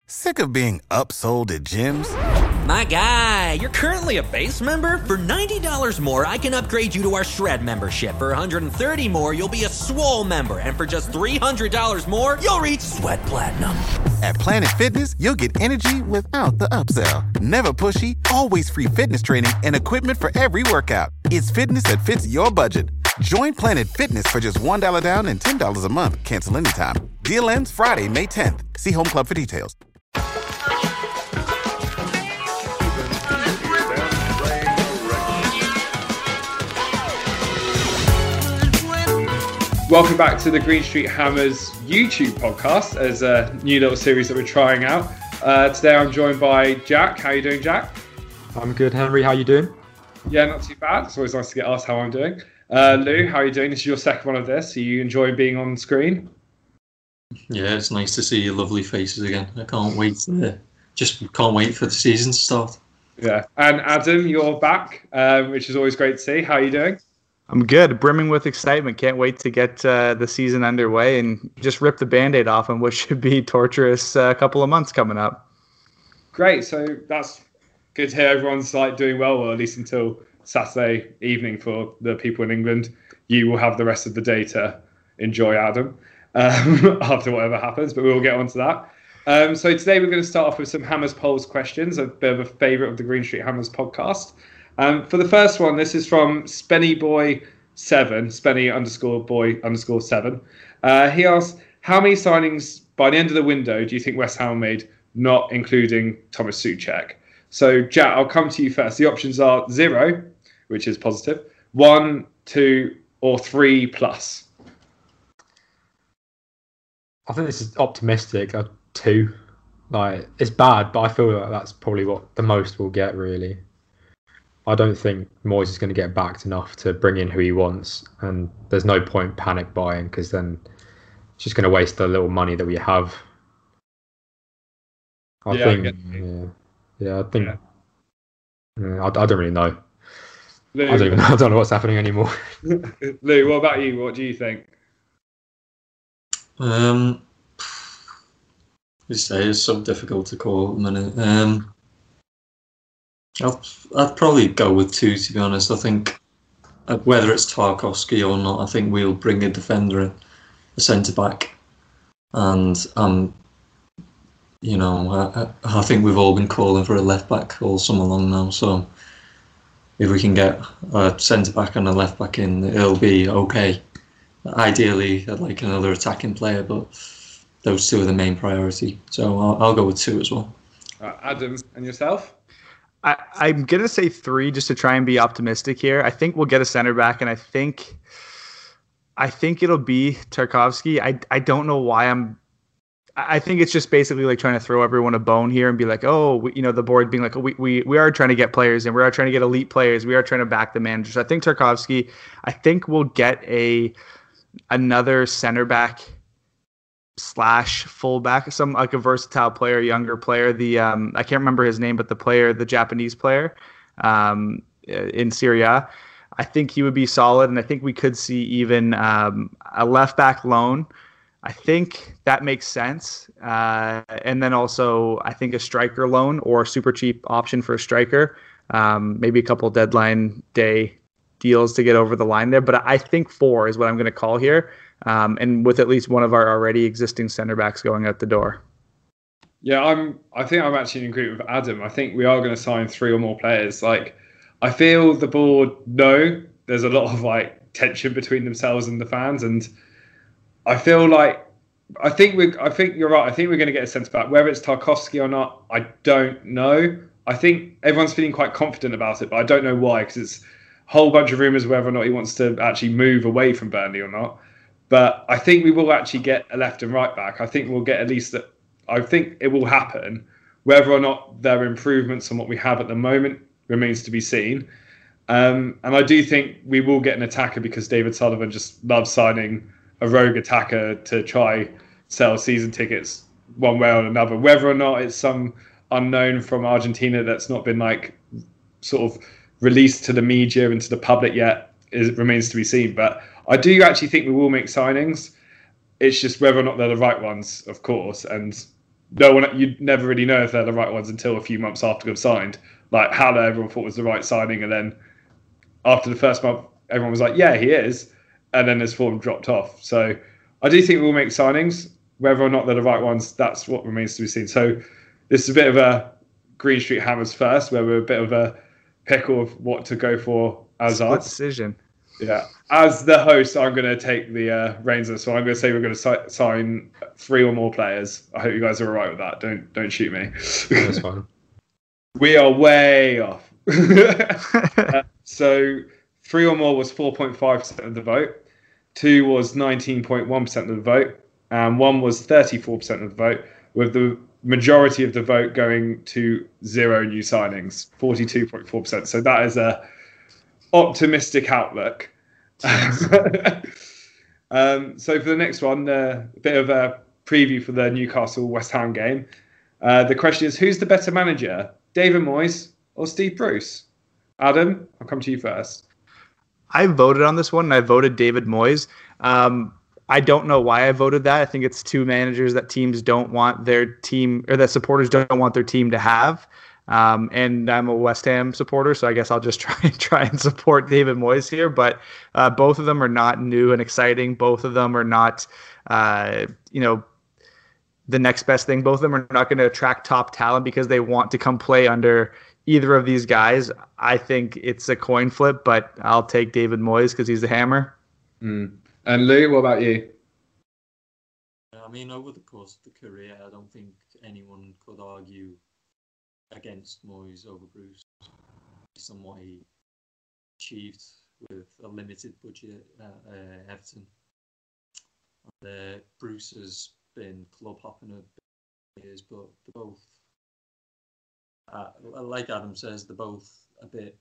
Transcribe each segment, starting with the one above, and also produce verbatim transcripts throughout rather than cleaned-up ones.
Sick of being upsold at gyms? My guy, you're currently a base member? For ninety dollars more, I can upgrade you to our Shred membership. For one hundred thirty dollars more, you'll be a Swole member. And for just three hundred dollars more, you'll reach Sweat Platinum. At Planet Fitness, you'll get energy without the upsell. Never pushy, always free fitness training and equipment for every workout. It's fitness that fits your budget. Join Planet Fitness for just one dollar down and ten dollars a month. Cancel anytime. Deal ends Friday, May tenth. See Home Club for details. Welcome back to the Green Street Hammers YouTube podcast as a new little series that we're trying out. Uh, today I'm joined by Jack. How are you doing, Jack? I'm good, Henry. How are you doing? Yeah, not too bad. It's always nice to get asked how I'm doing. Uh, Lou, how are you doing? This is your second one of this. Are you enjoying being on screen? Yeah, it's nice to see your lovely faces again. I can't wait. To, just can't wait for the season to start. Yeah. And Adam, you're back, um, which is always great to see. How are you doing? I'm good, brimming with excitement. Can't wait to get uh, the season underway and just rip the Band-Aid off on what should be torturous uh, couple of months coming up. Great. So that's good to hear everyone's like doing well, or at least until Saturday evening for the people in England. You will have the rest of the day to enjoy Adam um, after whatever happens, but we will get onto that. Um, so today we're going to start off with some Hammers Polls questions, a bit of a favourite of the Green Street Hammers podcast. Um, for the first one, this is from Spenny Boy seven, Spenny underscore boy underscore seven. Uh, he asks, how many signings by the end of the window do you think West Ham made, not including Thomas Souček? So, Jack, I'll come to you first. The options are zero, which is positive, one, two, or three plus. I think this is optimistic. Uh, two. Like, it's bad, but I feel like that's probably what the most we'll get, really. I don't think Moyes is going to get backed enough to bring in who he wants, and there's no point panic buying because then it's just going to waste the little money that we have. I yeah, think, I yeah, yeah, I think, yeah. Yeah, I, I don't really know. Lou, I don't even know. I don't know what's happening anymore. Lou, what about you? What do you think? Um, you say it's so difficult to call at the minute. Um. I'll, I'd probably go with two, to be honest. I think uh, whether it's Tarkowski or not, I think we'll bring a defender, a centre-back. And, um, you know, I, I think we've all been calling for a left-back all summer long now. So if we can get a centre-back and a left-back in, it'll be okay. Ideally, I'd like another attacking player, but those two are the main priority. So I'll, I'll go with two as well. Uh, Adam, and yourself? I, I'm going to say three just to try and be optimistic here. I think we'll get a center back, and I think I think it'll be Tarkowski. I, I don't know why I'm – I think it's just basically like trying to throw everyone a bone here and be like, oh, we, you know, the board being like, oh, we, we, we are trying to get players, and we are trying to get elite players. We are trying to back the manager. So I think Tarkowski – I think we'll get a another center back – slash fullback, some like a versatile player, younger player. The um, I can't remember his name, but the player, the Japanese player um, in Serie A, I think he would be solid, and I think we could see even um, a left back loan. I think that makes sense, uh, and then also I think a striker loan or a super cheap option for a striker, um, maybe a couple deadline day deals to get over the line there. But I think four is what I'm going to call here. Um, and with at least one of our already existing centre backs going out the door. Yeah, I'm. I think I'm actually in agreement with Adam. I think we are going to sign three or more players. Like, I feel the board know there's a lot of like tension between themselves and the fans, and I feel like I think we. I think you're right. I think we're going to get a centre back. Whether it's Tarkowski or not, I don't know. I think everyone's feeling quite confident about it, but I don't know why, because it's a whole bunch of rumours whether or not he wants to actually move away from Burnley or not. But I think we will actually get a left and right back. I think we'll get at least that. I think it will happen. Whether or not there are improvements on what we have at the moment remains to be seen. Um, and I do think we will get an attacker because David Sullivan just loves signing a rogue attacker to try sell season tickets one way or another. Whether or not it's some unknown from Argentina that's not been like sort of released to the media and to the public yet, it remains to be seen. But I do actually think we will make signings. It's just whether or not they're the right ones, of course. And no one, you'd never really know if they're the right ones until a few months after they've signed. Like Haller, everyone thought was the right signing, and then after the first month, everyone was like, yeah, he is. And then his form dropped off. So I do think we'll make signings. Whether or not they're the right ones, that's what remains to be seen. So this is a bit of a Green Street Hammers first, where we're a bit of a pickle of what to go for as our decision. Yeah. As the host, I'm going to take the uh, reins of this one. I'm going to say we're going to si- sign three or more players. I hope you guys are all right with that. Don't don't shoot me. That's fine. We are way off. uh, so three or more was four point five percent of the vote. Two was nineteen point one percent of the vote. And one was thirty-four percent of the vote, with the majority of the vote going to zero new signings, forty-two point four percent. So that is a optimistic outlook. um, so for the next one, uh, a bit of a preview for the Newcastle West Ham game. Uh, the question is, who's the better manager, David Moyes or Steve Bruce? Adam, I'll come to you first. I voted on this one, and I voted David Moyes. Um, I don't know why I voted that. I think it's two managers that teams don't want their team, or that supporters don't want their team to have. Um, and I'm a West Ham supporter, so I guess I'll just try try and support David Moyes here. But uh, both of them are not new and exciting. Both of them are not, uh, you know, the next best thing. Both of them are not going to attract top talent because they want to come play under either of these guys. I think it's a coin flip, but I'll take David Moyes because he's the hammer. Mm. And Lou, what about you? I mean, over the course of the career, I don't think anyone could argue against Moyes over Bruce based on what he achieved with a limited budget at uh, Everton. And, uh, Bruce has been club hopping a bit years, but they're both, uh, like Adam says, they're both a bit,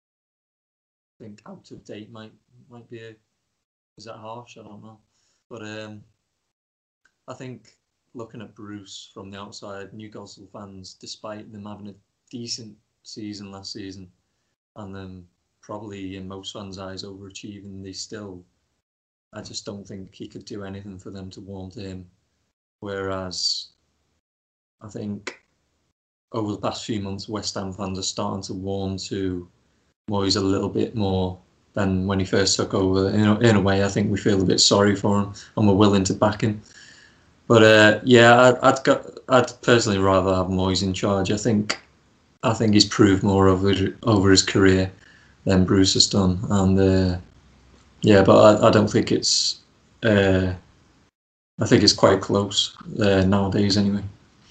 I think, out of date might might be a, is that harsh? I don't know. But um, I think looking at Bruce from the outside, Newcastle fans, despite them having a decent season last season and them probably in most fans' eyes overachieving, they still, I just don't think he could do anything for them to warm to him. Whereas I think over the past few months, West Ham fans are starting to warm to Moyes a little bit more than when he first took over. In a, in a way, I think we feel a bit sorry for him and we're willing to back him. But uh, yeah, I'd I'd, got, I'd personally rather have Moyes in charge. I think I think he's proved more over over his career than Bruce has done, and uh, yeah, but I, I don't think it's. Uh, I think it's quite close uh, nowadays, anyway.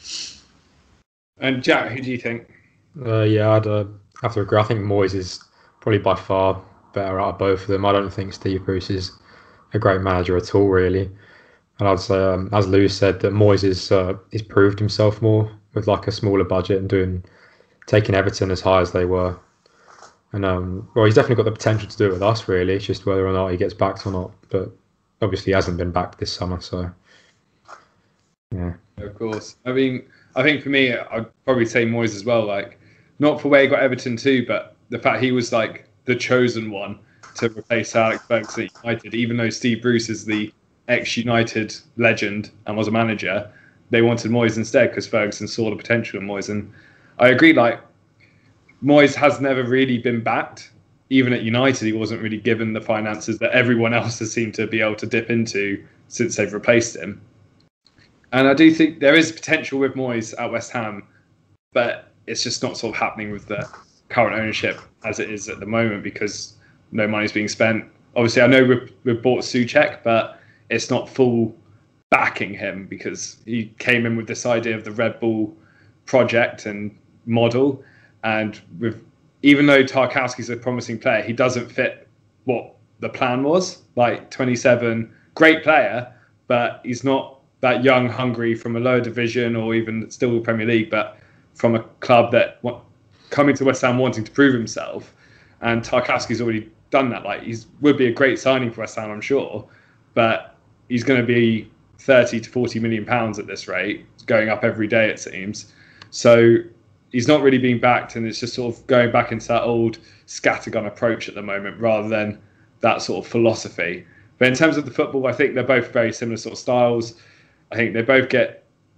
And Jack, who do you think? Uh, yeah, I'd uh, have to agree. I think Moyes is probably by far better out of both of them. I don't think Steve Bruce is a great manager at all, really. And I'd say, um, as Lou said, that Moyes is uh, he's proved himself more with like a smaller budget and doing taking Everton as high as they were. And um, well, he's definitely got the potential to do it with us. Really, it's just whether or not he gets backed or not. But obviously, he hasn't been backed this summer, so yeah. Of course. I mean, I think for me, I'd probably say Moyes as well. Like, not for where he got Everton too, but the fact he was like the chosen one to replace Alex Ferguson at United, even though Steve Bruce is the ex-United legend and was a manager, they wanted Moyes instead because Ferguson saw the potential in Moyes. And I agree, like, Moyes has never really been backed. Even at United, he wasn't really given the finances that everyone else has seemed to be able to dip into since they've replaced him. And I do think there is potential with Moyes at West Ham, but it's just not sort of happening with the current ownership as it is at the moment because no money's being spent. Obviously, I know we've, we've bought Souček, but it's not full backing him because he came in with this idea of the Red Bull project and model. And with even though Tarkowski's a promising player, he doesn't fit what the plan was. Like twenty-seven, great player, but he's not that young, hungry from a lower division or even still the Premier League, but from a club that coming to West Ham wanting to prove himself. And Tarkowski's already done that. Like, he would be a great signing for West Ham, I'm sure, but he's going to be thirty to forty million pounds at this rate, going up every day, it seems. So he's not really being backed, and it's just sort of going back into that old scattergun approach at the moment rather than that sort of philosophy. But in terms of the football, I think they're both very similar sort of styles. I think they both get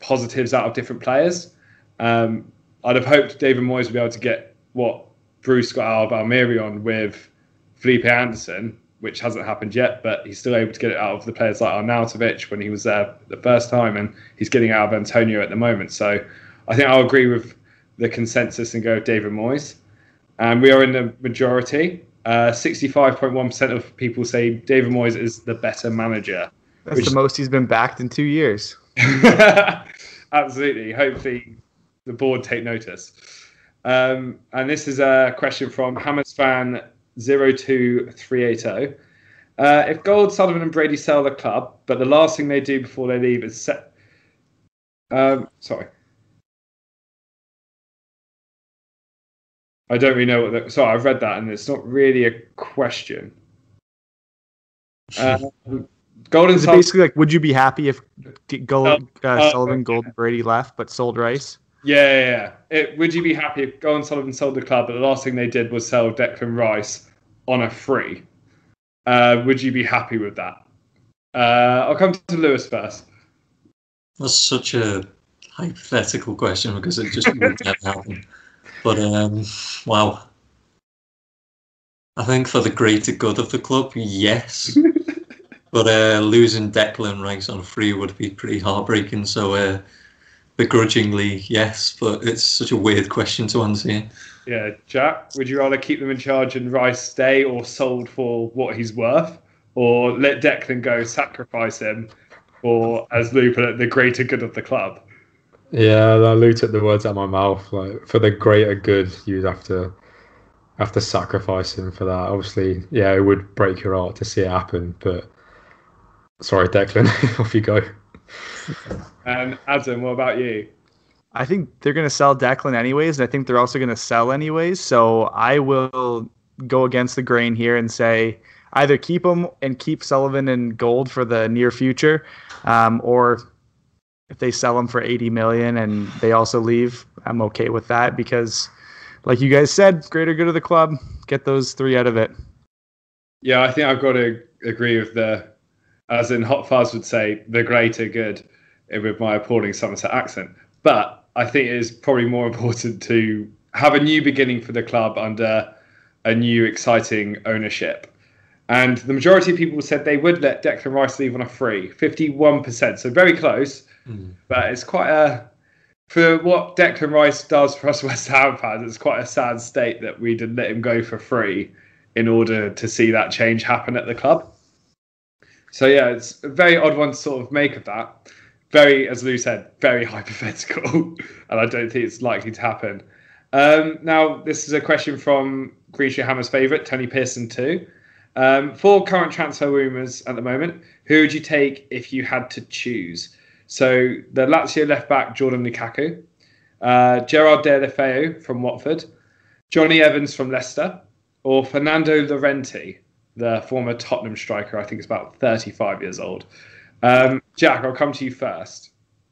positives out of different players. Um, I'd have hoped David Moyes would be able to get what Bruce got out of Almerion with Felipe Anderson, which hasn't happened yet, but he's still able to get it out of the players like Arnautovic when he was there the first time, and he's getting out of Antonio at the moment. So I think I'll agree with the consensus and go with David Moyes. And we are in the majority. Uh, sixty-five point one percent of people say David Moyes is the better manager. That's which... the most he's been backed in two years. Absolutely. Hopefully the board take notice. Um, and this is a question from Hammers fan zero two three eight zero. Uh, if Gold, Sullivan and Brady sell the club, but the last thing they do before they leave is set... Um, sorry. I don't really know what the... Sorry, I've read that and it's not really a question. Um, Gold and Sullivan... Basically, like, would you be happy if Gold, uh, uh, Sullivan, Gold, and Brady left, but sold Rice? Yeah, yeah, yeah. It, would you be happy if Gold and Sullivan sold the club, but the last thing they did was sell Declan Rice on a free? Uh, would you be happy with that? Uh, I'll come to Lewis first. That's such a hypothetical question because it just would never happen. But, um, wow. I think for the greater good of the club, yes. But uh, losing Declan Rice on free would be pretty heartbreaking. So, uh, begrudgingly, yes. But it's such a weird question to answer. Yeah, Jack, would you rather keep them in charge and Rice stay or sold for what he's worth? Or let Declan go, sacrifice him, or, as Lou put it, the greater good of the club? Yeah, Lou took the words out of my mouth. Like, for the greater good, you'd have to have to sacrifice him for that. Obviously, yeah, it would break your heart to see it happen. But sorry, Declan, off you go. And Adam, what about you? I think they're going to sell Declan anyways, and I think they're also going to sell anyways. So I will go against the grain here and say either keep him and keep Sullivan and Gold for the near future, um, or if they sell him for eighty million and they also leave, I'm okay with that because, like you guys said, greater good of the club. Get those three out of it. Yeah, I think I've got to agree with the, as in Hot Fuzz would say, the greater good with my appalling Somerset accent. But I think it is probably more important to have a new beginning for the club under a new exciting ownership. And the majority of people said they would let Declan Rice leave on a free, fifty-one percent. So very close, mm. but it's quite a, for what Declan Rice does for us West Ham fans, it's quite a sad state that we did let him go for free in order to see that change happen at the club. So yeah, it's a very odd one to sort of make of that. Very, as Lou said, very hypothetical, and I don't think it's likely to happen. Um, now, this is a question from Grisha Hammer's favourite, Tony Pearson too. Um, for current transfer rumours at the moment, who would you take if you had to choose? So, the Lazio left-back, Jordan Lukaku, uh, Gerard Deulofeu from Watford, Johnny Evans from Leicester, or Fernando Llorente, the former Tottenham striker, I think is about thirty-five years old. Um, Jack, I'll come to you first.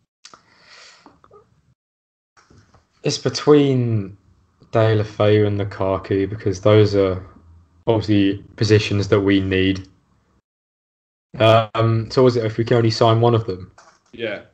It's between Deulofeu and Lukaku because those are obviously positions that we need. Um, so was it if we can only sign one of them? Yeah.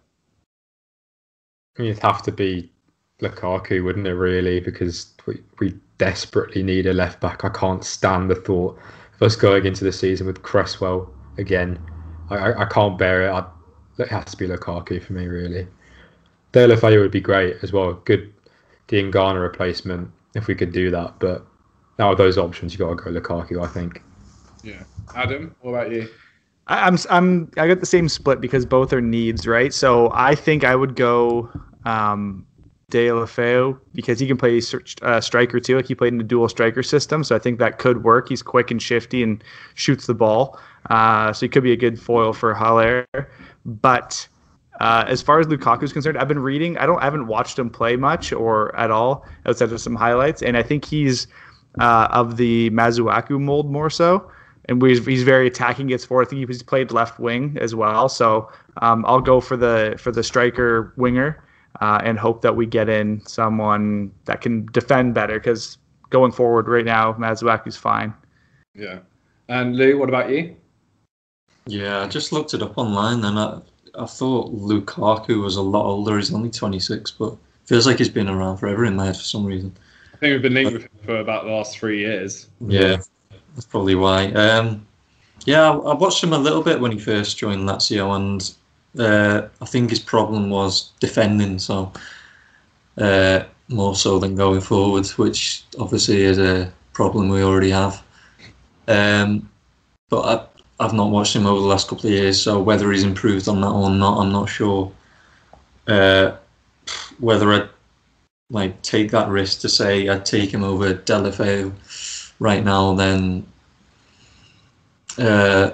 I mean, it'd have to be Lukaku, wouldn't it, really? Because we, we desperately need a left back. I can't stand the thought of us going into the season with Cresswell again. I, I, I can't bear it. I, it has to be Lukaku for me, really. Deulofeu would be great as well. Good Diangana replacement if we could do that. But out of those options, you've got to go Lukaku, I think. Yeah. Adam, what about you? I, I'm I'm I got the same split because both are needs, right? So I think I would go um, Deulofeu because he can play uh, striker too. Like he played in the dual striker system, so I think that could work. He's quick and shifty and shoots the ball, uh, so he could be a good foil for Haller. But uh, as far as Lukaku is concerned, I've been reading. I don't, I haven't watched him play much or at all outside of some highlights, and I think he's uh, of the Masuaku mold more so. And he's, he's very attacking, gets forward. I think he's played left wing as well. So um, I'll go for the for the striker winger. Uh, and hope that we get in someone that can defend better because going forward right now, Masuaku's fine. Yeah. And Lou, what about you? Yeah, I just looked it up online and I, I thought Lukaku was a lot older. He's only twenty-six, but feels like he's been around forever in my head for some reason. I think we've been linked with him for about the last three years. Yeah, that's probably why. Um, yeah, I, I watched him a little bit when he first joined Lazio, and uh, I think his problem was defending, so uh, more so than going forward, which obviously is a problem we already have. Um, but I, I've not watched him over the last couple of years, so whether he's improved on that or not, I'm not sure. Uh, whether I'd like take that risk to say I'd take him over Deulofeu right now, then uh,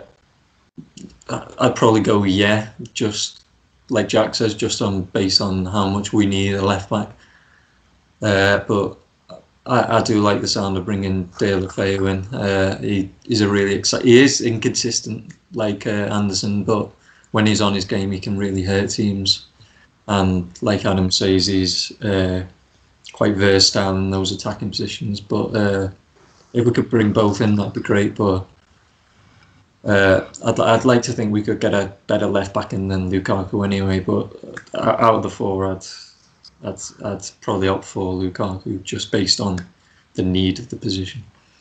I'd probably go yeah, just like Jack says, just on based on how much we need a left back. Uh, but I, I do like the sound of bringing Deulofeu in. Uh, he is a really exciting. He is inconsistent like uh, Anderson, but when he's on his game, he can really hurt teams. And like Adam says, he's uh, quite versatile in those attacking positions. But uh, if we could bring both in, that'd be great. But uh, I'd I'd like to think we could get a better left back in than Lukaku anyway. But out of the four, I'd I'd I'd probably opt for Lukaku just based on the need of the position.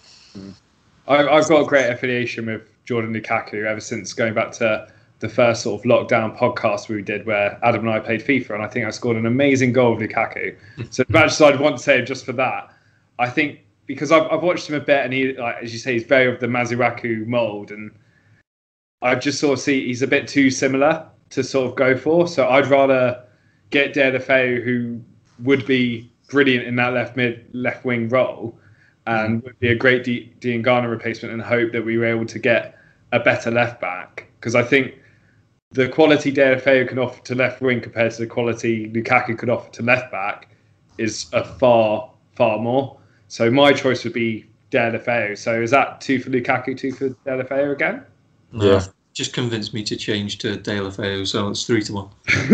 I've I've got a great affiliation with Jordan Lukaku ever since going back to the first sort of lockdown podcast we did where Adam and I played FIFA, and I think I scored an amazing goal with Lukaku. So as much as I'd want to say just for that, I think because I've, I've watched him a bit, and he, like, as you say, he's very of the Masuaku mould, and I just sort of see he's a bit too similar to sort of go for. So I'd rather get Deulofeu, who would be brilliant in that left mid, left wing role, and would be a great D- Diangana replacement, and hope that we were able to get a better left back, because I think the quality Deulofeu can offer to left wing compared to the quality Lukaku could offer to left back is a far, far more. So my choice would be Deulofeu. So is that two for Lukaku, two for Deulofeu again? Yeah. Just convinced me to change to Deulofeu, so it's three to one.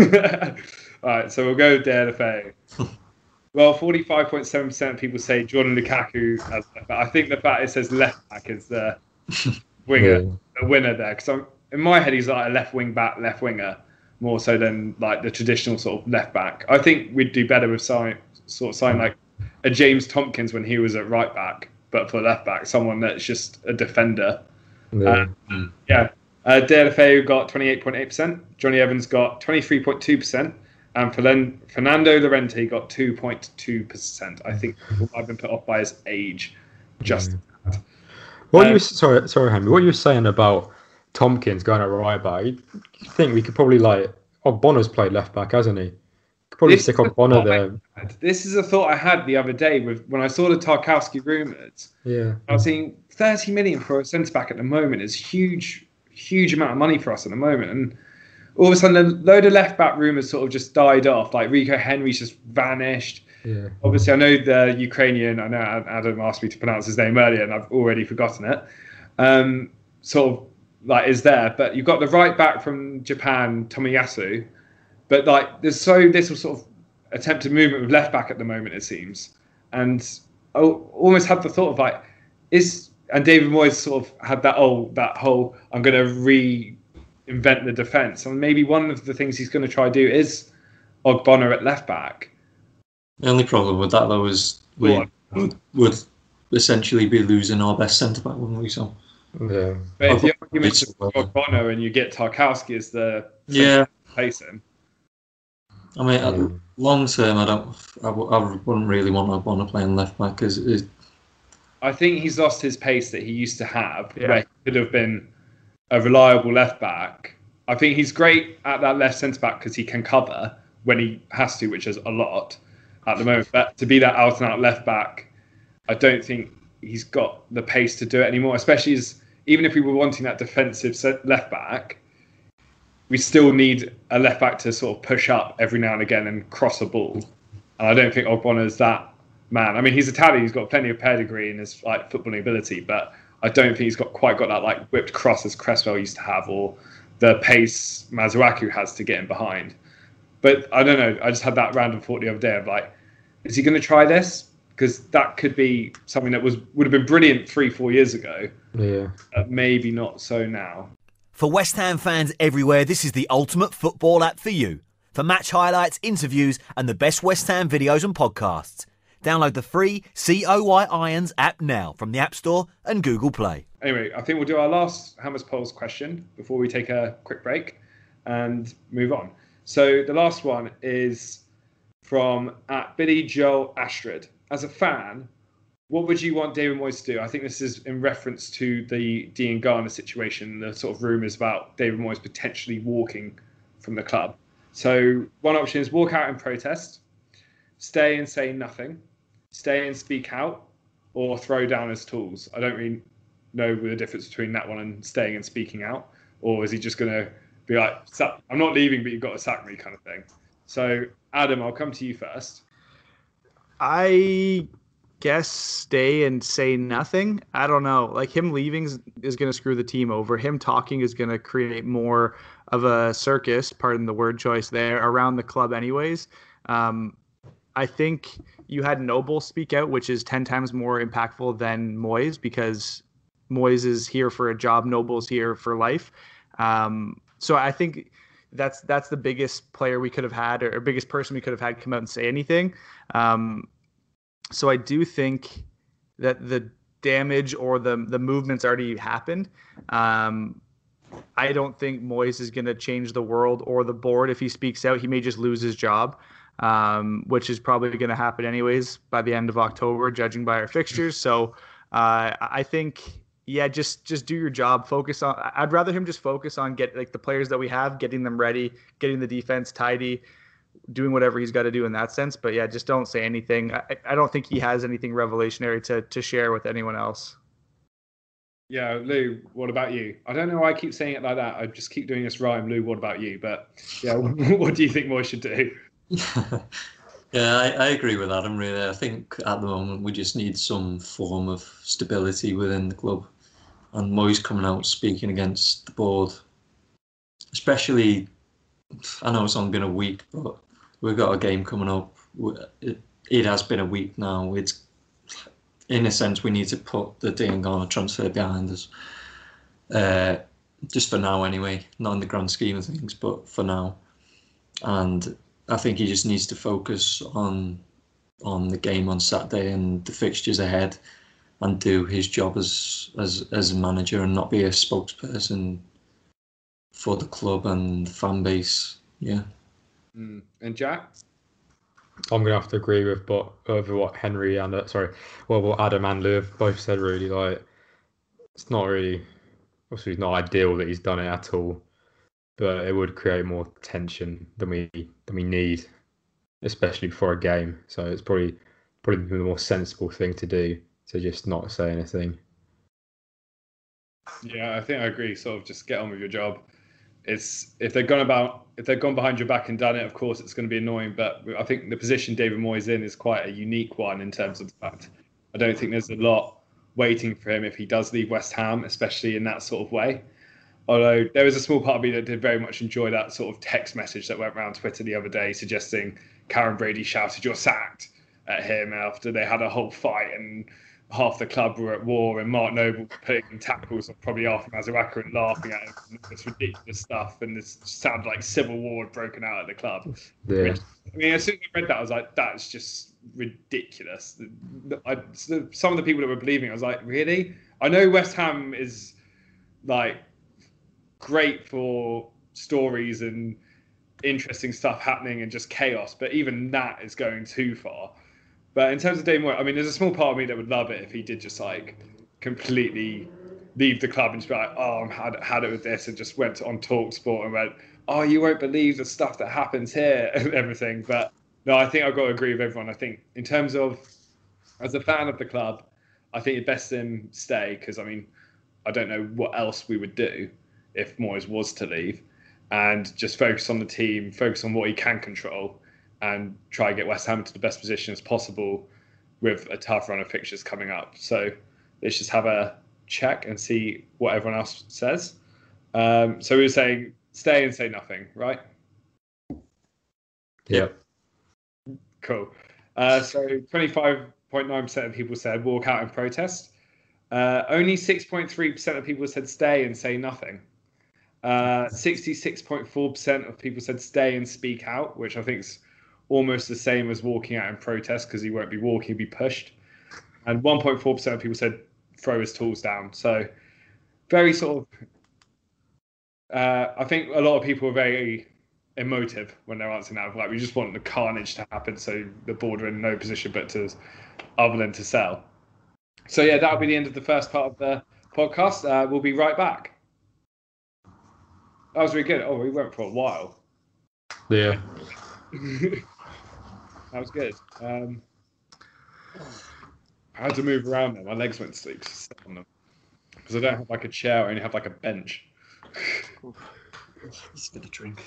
All right, so we'll go Deulofeu. Well, forty-five point seven percent of people say Jordan Lukaku as left back. I think the fact it says left back is the winger, yeah. the winner there, because I'm. In my head, he's like a left wing back, left winger, more so than like the traditional sort of left back. I think we'd do better with sign, sort of sign like a James Tompkins when he was at right back, but for left back, someone that's just a defender. Yeah. Uh, yeah. Uh, Deulofeu got twenty-eight point eight percent. Johnny Evans got twenty-three point two percent. And Fernando Llorente got two point two percent. I think I've been put off by his age. Just yeah. What um, you sorry, sorry, Henry. What you were saying about Tompkins going at right back? You think we could probably like Ogbono's played left back, hasn't he? Could probably stick Ogbono there. This is a thought I had the other day with when I saw the Tarkowski rumours. Yeah, I was seeing thirty million for a centre back at the moment is huge, huge amount of money for us at the moment, and all of a sudden a load of left back rumours sort of just died off. Like Rico Henry's just vanished. Yeah. Obviously, I know the Ukrainian. I know Adam asked me to pronounce his name earlier, and I've already forgotten it. Um, sort of like is there, but you've got the right back from Japan, Tomiyasu. But like, there's so little sort of attempted movement with left back at the moment, it seems, and I almost had the thought of like, is and David Moyes sort of had that oh that whole I'm going to reinvent the defence, and maybe one of the things he's going to try to do is Ogbono at left back. The only problem with that though is we would, would essentially be losing our best centre back, wouldn't we? So yeah. But if the argument is Ogbono and you get Tarkowski as the yeah place him. I mean, mm. long term, I don't. I, w- I wouldn't really want Ogbono playing left back because it, I think he's lost his pace that he used to have, yeah. where he could have been a reliable left back. I think he's great at that left centre back because he can cover when he has to, which is a lot at the moment. But to be that out and out left back, I don't think he's got the pace to do it anymore. Especially as even if we were wanting that defensive left back, we still need a left back to sort of push up every now and again and cross a ball. And I don't think Ogbono is that man. I mean, he's Italian. He's got plenty of pedigree in his like footballing ability, but I don't think he's got quite got that like whipped cross as Cresswell used to have, or the pace Masuaku has to get him behind. But I don't know. I just had that random thought the other day of like, is he going to try this? Because that could be something that was would have been brilliant three, four years ago. Yeah. Uh, maybe not so now. For West Ham fans everywhere, this is the ultimate football app for you. For match highlights, interviews, and the best West Ham videos and podcasts. Download the free C O Y Irons app now from the App Store and Google Play. Anyway, I think we'll do our last Hammers Polls question before we take a quick break and move on. So the last one is from at Billy Joel Astrid. As a fan, what would you want David Moyes to do? I think this is in reference to the Dean Garner situation, the sort of rumours about David Moyes potentially walking from the club. So one option is walk out and protest, stay and say nothing, stay and speak out, or throw down his tools. I don't really know the difference between that one and staying and speaking out. Or is he just going to be like, I'm not leaving, but you've got to sack me kind of thing. So Adam, I'll come to you first. I guess stay and say nothing. I don't know. Like, him leaving is, is going to screw the team over. Him talking is going to create more of a circus, pardon the word choice there, around the club anyways. Um, I think you had Noble speak out, which is ten times more impactful than Moyes, because Moyes is here for a job. Noble's here for life. Um, so I think that's that's the biggest player we could have had, or, or biggest person we could have had come out and say anything. Um, So I do think that the damage or the the movement's already happened. Um, I don't think Moyes is going to change the world or the board if he speaks out. He may just lose his job, um, which is probably going to happen anyways by the end of October, judging by our fixtures. So uh, I think, yeah, just just do your job. Focus on. I'd rather him just focus on get like the players that we have, getting them ready, getting the defense tidy, doing whatever he's got to do in that sense. But yeah, just don't say anything. I, I don't think he has anything revelationary to to share with anyone else. Yeah, Lou, what about you? I don't know why I keep saying it like that. I just keep doing this rhyme. Lou, what about you? But yeah, what do you think Moyes should do? Yeah, I, I agree with Adam, really. I think at the moment we just need some form of stability within the club. And Moyes coming out speaking against the board, especially, I know it's only been a week, but we've got a game coming up. It, it has been a week now. It's, in a sense, we need to put the Dean Garner transfer behind us. Uh, just for now, anyway. Not in the grand scheme of things, but for now. And I think he just needs to focus on on the game on Saturday and the fixtures ahead, and do his job as as as a manager and not be a spokesperson for the club and the fan base. Yeah. Mm. And Jack? I'm gonna have to agree with, but over what Henry and uh, sorry, well, what Adam and Lou have both said. Really, like, it's not really, obviously, it's not ideal that he's done it at all, but it would create more tension than we than we need, especially before a game. So it's probably probably the more sensible thing to do to just not say anything. Yeah, I think I agree. Sort of just get on with your job. It's if they've gone about if they've gone behind your back and done it, of course it's going to be annoying. But I think the position David Moyes in is quite a unique one in terms of the fact I don't think there's a lot waiting for him if he does leave West Ham, especially in that sort of way. Although there was a small part of me that did very much enjoy that sort of text message that went around Twitter the other day suggesting Karen Brady shouted "You're sacked" at him after they had a whole fight and half the club were at war, and Mark Noble putting tackles on probably Arthur Mazuraka and laughing at him. It's ridiculous stuff, and this sounded like civil war had broken out at the club. Yeah. Which, I mean, as soon as I read that, I was like, that's just ridiculous. I, some of the people that were believing, I was like, really? I know West Ham is like great for stories and interesting stuff happening and just chaos, but even that is going too far. But in terms of David Moyes, I mean, there's a small part of me that would love it if he did just like completely leave the club and just be like, oh, I'm had, had it with this, and just went on TalkSport and went, oh, you won't believe the stuff that happens here and everything. But no, I think I've got to agree with everyone. I think in terms of, as a fan of the club, I think it's best him stay, because I mean, I don't know what else we would do if Moyes was to leave, and just focus on the team, focus on what he can control, and try and get West Ham to the best position as possible with a tough run of fixtures coming up. So let's just have a check and see what everyone else says. Um, so we were saying stay and say nothing, right? Yeah. Cool. Uh, so twenty-five point nine percent of people said walk out and protest. Uh, only six point three percent of people said stay and say nothing. Uh, sixty-six point four percent of people said stay and speak out, which I think is almost the same as walking out in protest because he won't be walking, he'll be pushed. And one point four percent of people said throw his tools down. So very sort of, uh, I think a lot of people are very emotive when they're answering that. Like, we just want the carnage to happen so the board are in no position but to, other than to sell. So yeah, that'll be the end of the first part of the podcast. Uh, we'll be right back. That was really good. Oh, we went for a while. Yeah. That was good. Um, I had to move around there. My legs went to sleep to sit on them. Because I don't have like a chair, I only have like a bench. Just get a drink.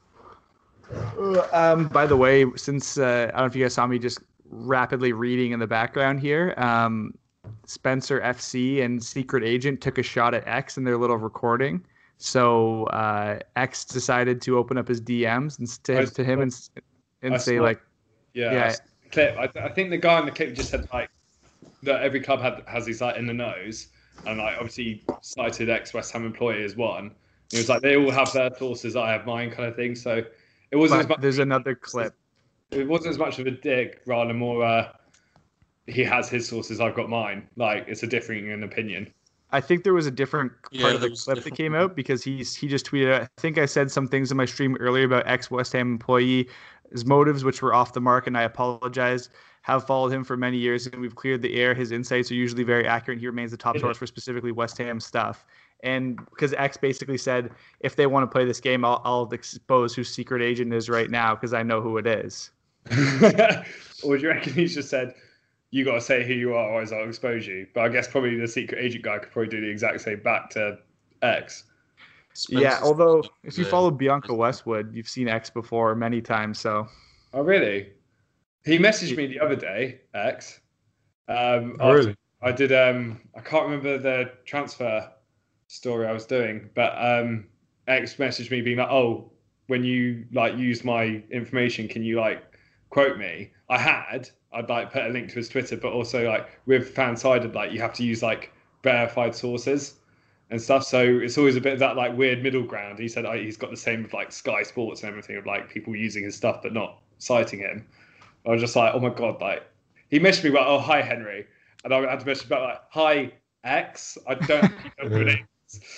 Um, by the way, since uh, I don't know if you guys saw me just rapidly reading in the background here, um, Spencer F C and Secret Agent took a shot at X in their little recording. So uh, X decided to open up his D Ms and to, to him and and I say saw, like, yeah, yeah. I, clip. I, I think the guy in the clip just said like that every club had has his like in the nose, and like obviously cited ex West Ham employee as one. It was like they all have their sources, I have mine, kind of thing. So it wasn't. As much, there's another clip. It wasn't as much of a dig, rather more. Uh, he has his sources, I've got mine. Like it's a differing opinion. I think there was a different part Yeah, of the there was clip that different- came out because he's he just tweeted out, I think I said some things in my stream earlier about ex West Ham employee's motives, which were off the mark, and I apologize. Have followed him for many years, and we've cleared the air. His insights are usually very accurate. He remains the top source for specifically West Ham stuff. And because X basically said, if they want to play this game, I'll, I'll expose who Secret Agent is right now because I know who it is. Or do you reckon he's just said, you got to say who you are, otherwise I'll expose you? But I guess probably the Secret Agent guy could probably do the exact same back to X. Spencer's Yeah, although if you the- follow Bianca Westwood, you've seen X before many times. So Oh, really? He messaged me the other day, X. Um, Oh, really? I did. Um, I can't remember the transfer story I was doing, but um, X messaged me being like, "Oh, when you like used my information, can you like quote me?" I had. I'd like put a link to his Twitter, but also like with Fansided, like you have to use like verified sources and stuff. So it's always a bit of that like weird middle ground. He said oh, he's got the same with like Sky Sports and everything of like people using his stuff but not citing him. I was just like, oh my god, like he messaged me like, oh hi Henry, and I had to message back like, hi X. I don't know who it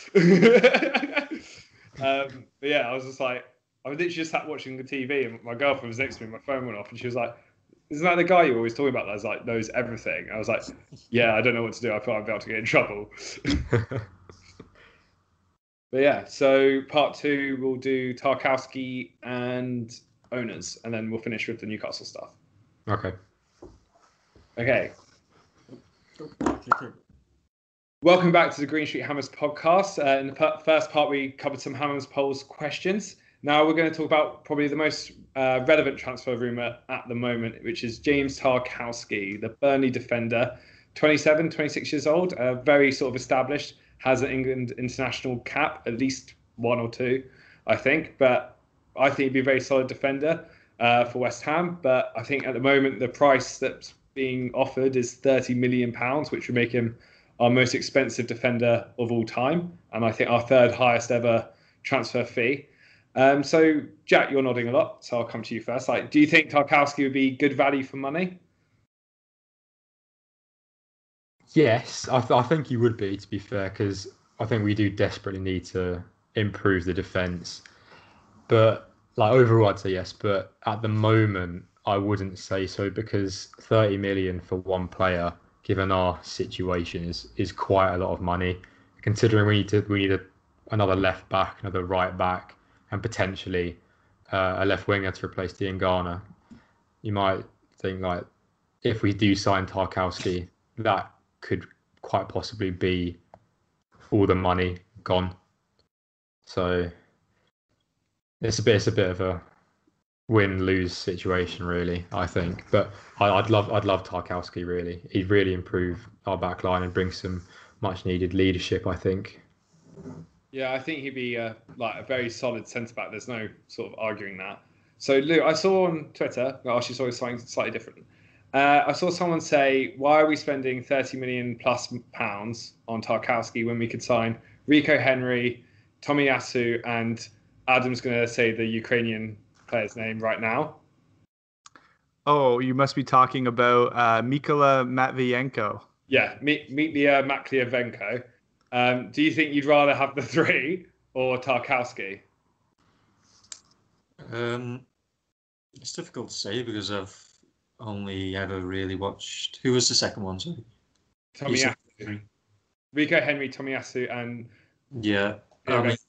is. um, but yeah, I was just like, I was literally just sat watching the T V, and my girlfriend was next to me. My phone went off, and she was like, "Isn't that the guy you're always talking about? That's like knows everything." I was like, "Yeah, I don't know what to do. I thought I'd be able to get in trouble." But yeah, so part two we'll do Tarkowski and owners, and then we'll finish with the Newcastle stuff. Okay. Okay. Welcome back to the Green Street Hammers podcast. Uh, in the per- first part, we covered some Hammers polls questions. Now we're going to talk about probably the most uh, relevant transfer rumour at the moment, which is James Tarkowski, the Burnley defender, twenty-seven, twenty-six years old, uh, very sort of established, has an England international cap, at least one or two, I think. But I think he'd be a very solid defender uh, for West Ham. But I think at the moment, the price that's being offered is thirty million pounds, which would make him our most expensive defender of all time. And I think our third highest ever transfer fee. Um, so, Jack, you're nodding a lot, so I'll come to you first. Like, do you think Tarkowski would be good value for money? Yes, I, th- I think he would be, to be fair, because I think we do desperately need to improve the defence. But, like, overall, I'd say yes. But at the moment, I wouldn't say so, because thirty million for one player, given our situation, is is quite a lot of money. Considering we need to, we need a, another left back, another right back, and potentially uh, a left winger to replace Diangana. You might think, like, if we do sign Tarkowski, that could quite possibly be all the money gone. So it's a bit, it's a bit of a win-lose situation, really, I think. But I, I'd love, I'd love Tarkowski. Really, he'd really improve our back line and bring some much-needed leadership, I think. Yeah, I think he'd be uh, like a very solid centre back. There's no sort of arguing that. So, Lou, I saw on Twitter, well, actually saw something slightly different. Uh, I saw someone say, why are we spending thirty million plus pounds on Tarkowski when we could sign Rico Henry, Tomiyasu, and Adam's going to say the Ukrainian player's name right now. Oh, you must be talking about uh, Mykola Matvienko. Yeah, Mitya Matvienko. Um, do you think you'd rather have the three or Tarkowski? Um, it's difficult to say because I've only ever really watched. Who was the second one? Sorry, Tomiyasu, Rico Henry, Tomiyasu, and yeah. I mean,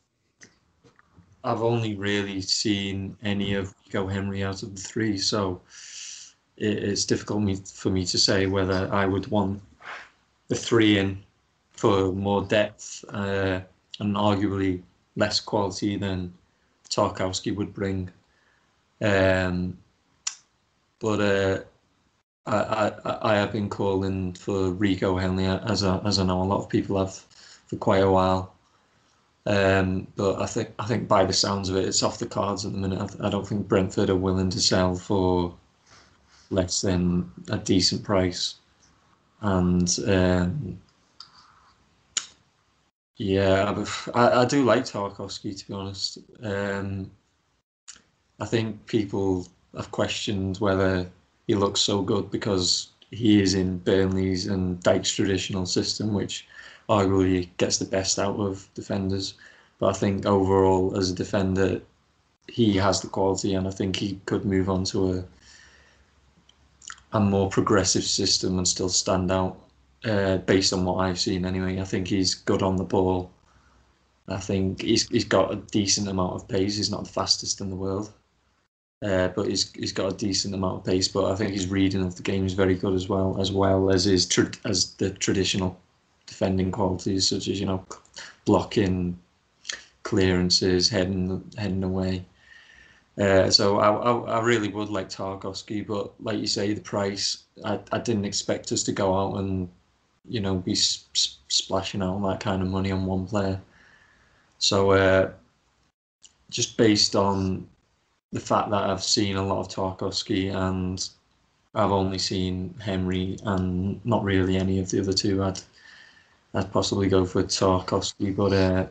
I've only really seen any of Rico Henry out of the three, so it, it's difficult me, for me to say whether I would want the three in for more depth uh, and arguably less quality than Tarkowski would bring. Um, but uh, I, I I have been calling for Rico Henry, as I, as I know a lot of people have for quite a while. Um, but I think I think by the sounds of it, it's off the cards at the minute. I, I don't think Brentford are willing to sell for less than a decent price, and um, yeah, I, I do like Tarkowski, to be honest. Um, I think people have questioned whether he looks so good because he is in Burnley's and Dyke's traditional system, which arguably gets the best out of defenders. But I think overall, as a defender, he has the quality, and I think he could move on to a a more progressive system and still stand out. Uh, based on what I've seen, anyway, I think he's good on the ball. I think he's he's got a decent amount of pace. He's not the fastest in the world, uh, but he's he's got a decent amount of pace. But I think his reading of the game is very good as well, as well as his tra- as the traditional defending qualities, such as, you know, blocking, clearances, heading heading away. Uh, so I, I I really would like Tarkowski, but like you say, the price, I, I didn't expect us to go out and, you know, be s- splashing out that kind of money on one player. So uh, just based on the fact that I've seen a lot of Tarkowski and I've only seen Henry and not really any of the other two, I'd I'd possibly go for Tarkowski, but uh,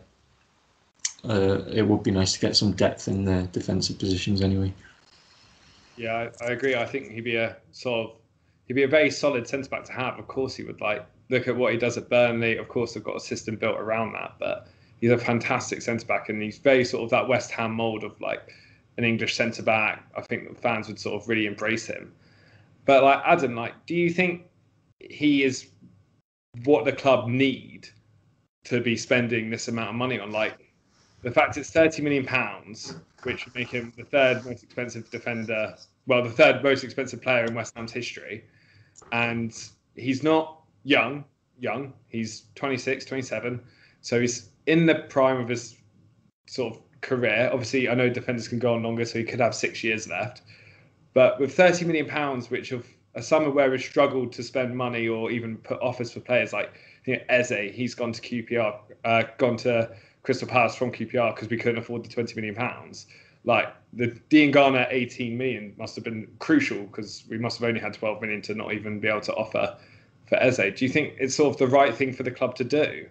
uh, it would be nice to get some depth in the defensive positions anyway. Yeah, I, I agree. I think he'd be a sort of he'd be a very solid centre back to have. Of course, he would like look at what he does at Burnley. Of course, they've got a system built around that, but he's a fantastic centre back, and he's very sort of that West Ham mould of like an English centre back. I think the fans would sort of really embrace him. But like Adam, like, do you think he is what the club need to be spending this amount of money on? Like, the fact it's thirty million pounds, which would make him the third most expensive defender, well, the third most expensive player in West Ham's history. And he's not young, young. He's twenty-six, twenty-seven. So he's in the prime of his sort of career. Obviously, I know defenders can go on longer, so he could have six years left. But with thirty million pounds, which of a summer where we've struggled to spend money or even put offers for players like, you know, Eze, he's gone to Q P R, uh, gone to Crystal Palace from Q P R because we couldn't afford the twenty million pounds. Like, the Diangana eighteen million must have been crucial because we must have only had twelve million to not even be able to offer for Eze. Do you think it's sort of the right thing for the club to do?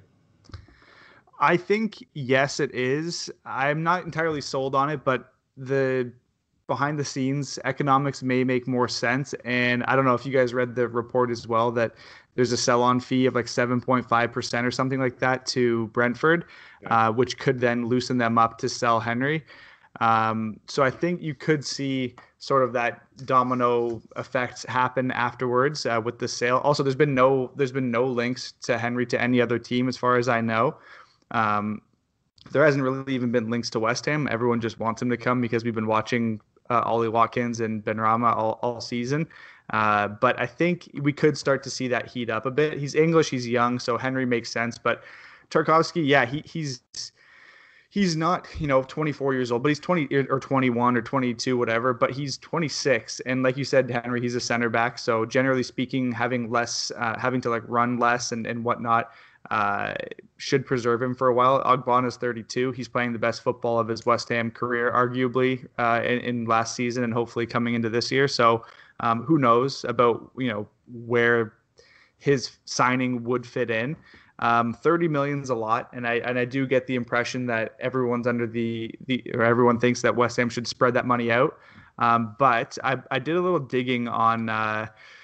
I think, yes, it is. I'm not entirely sold on it, but the behind the scenes economics may make more sense. And I don't know if you guys read the report as well, that there's a sell-on fee of like seven point five percent or something like that to Brentford, yeah. uh, which could then loosen them up to sell Henry. Um, so I think you could see sort of that domino effect happen afterwards uh, with the sale. Also, there's been no there's been no links to Henry to any other team as far as I know. Um, there hasn't really even been links to West Ham. Everyone just wants him to come because we've been watching uh, Ollie Watkins and Benrahma all, all season. Uh, but I think we could start to see that heat up a bit. He's English, he's young, so Henry makes sense. But Tarkowski, yeah, he, he's he's not, you know, twenty-four years old, but he's twenty or twenty-one or twenty-two, whatever. But he's twenty-six, and like you said, Henry, he's a center back. So generally speaking, having less, uh, having to like run less and and whatnot. Uh, should preserve him for a while. Ogbonna's thirty-two. He's playing the best football of his West Ham career, arguably, uh, in, in last season and hopefully coming into this year. So um, who knows about, you know, where his signing would fit in. Um, thirty million is a lot, and I and I do get the impression that everyone's under the the or everyone thinks that West Ham should spread that money out. Um, but I I did a little digging on uh,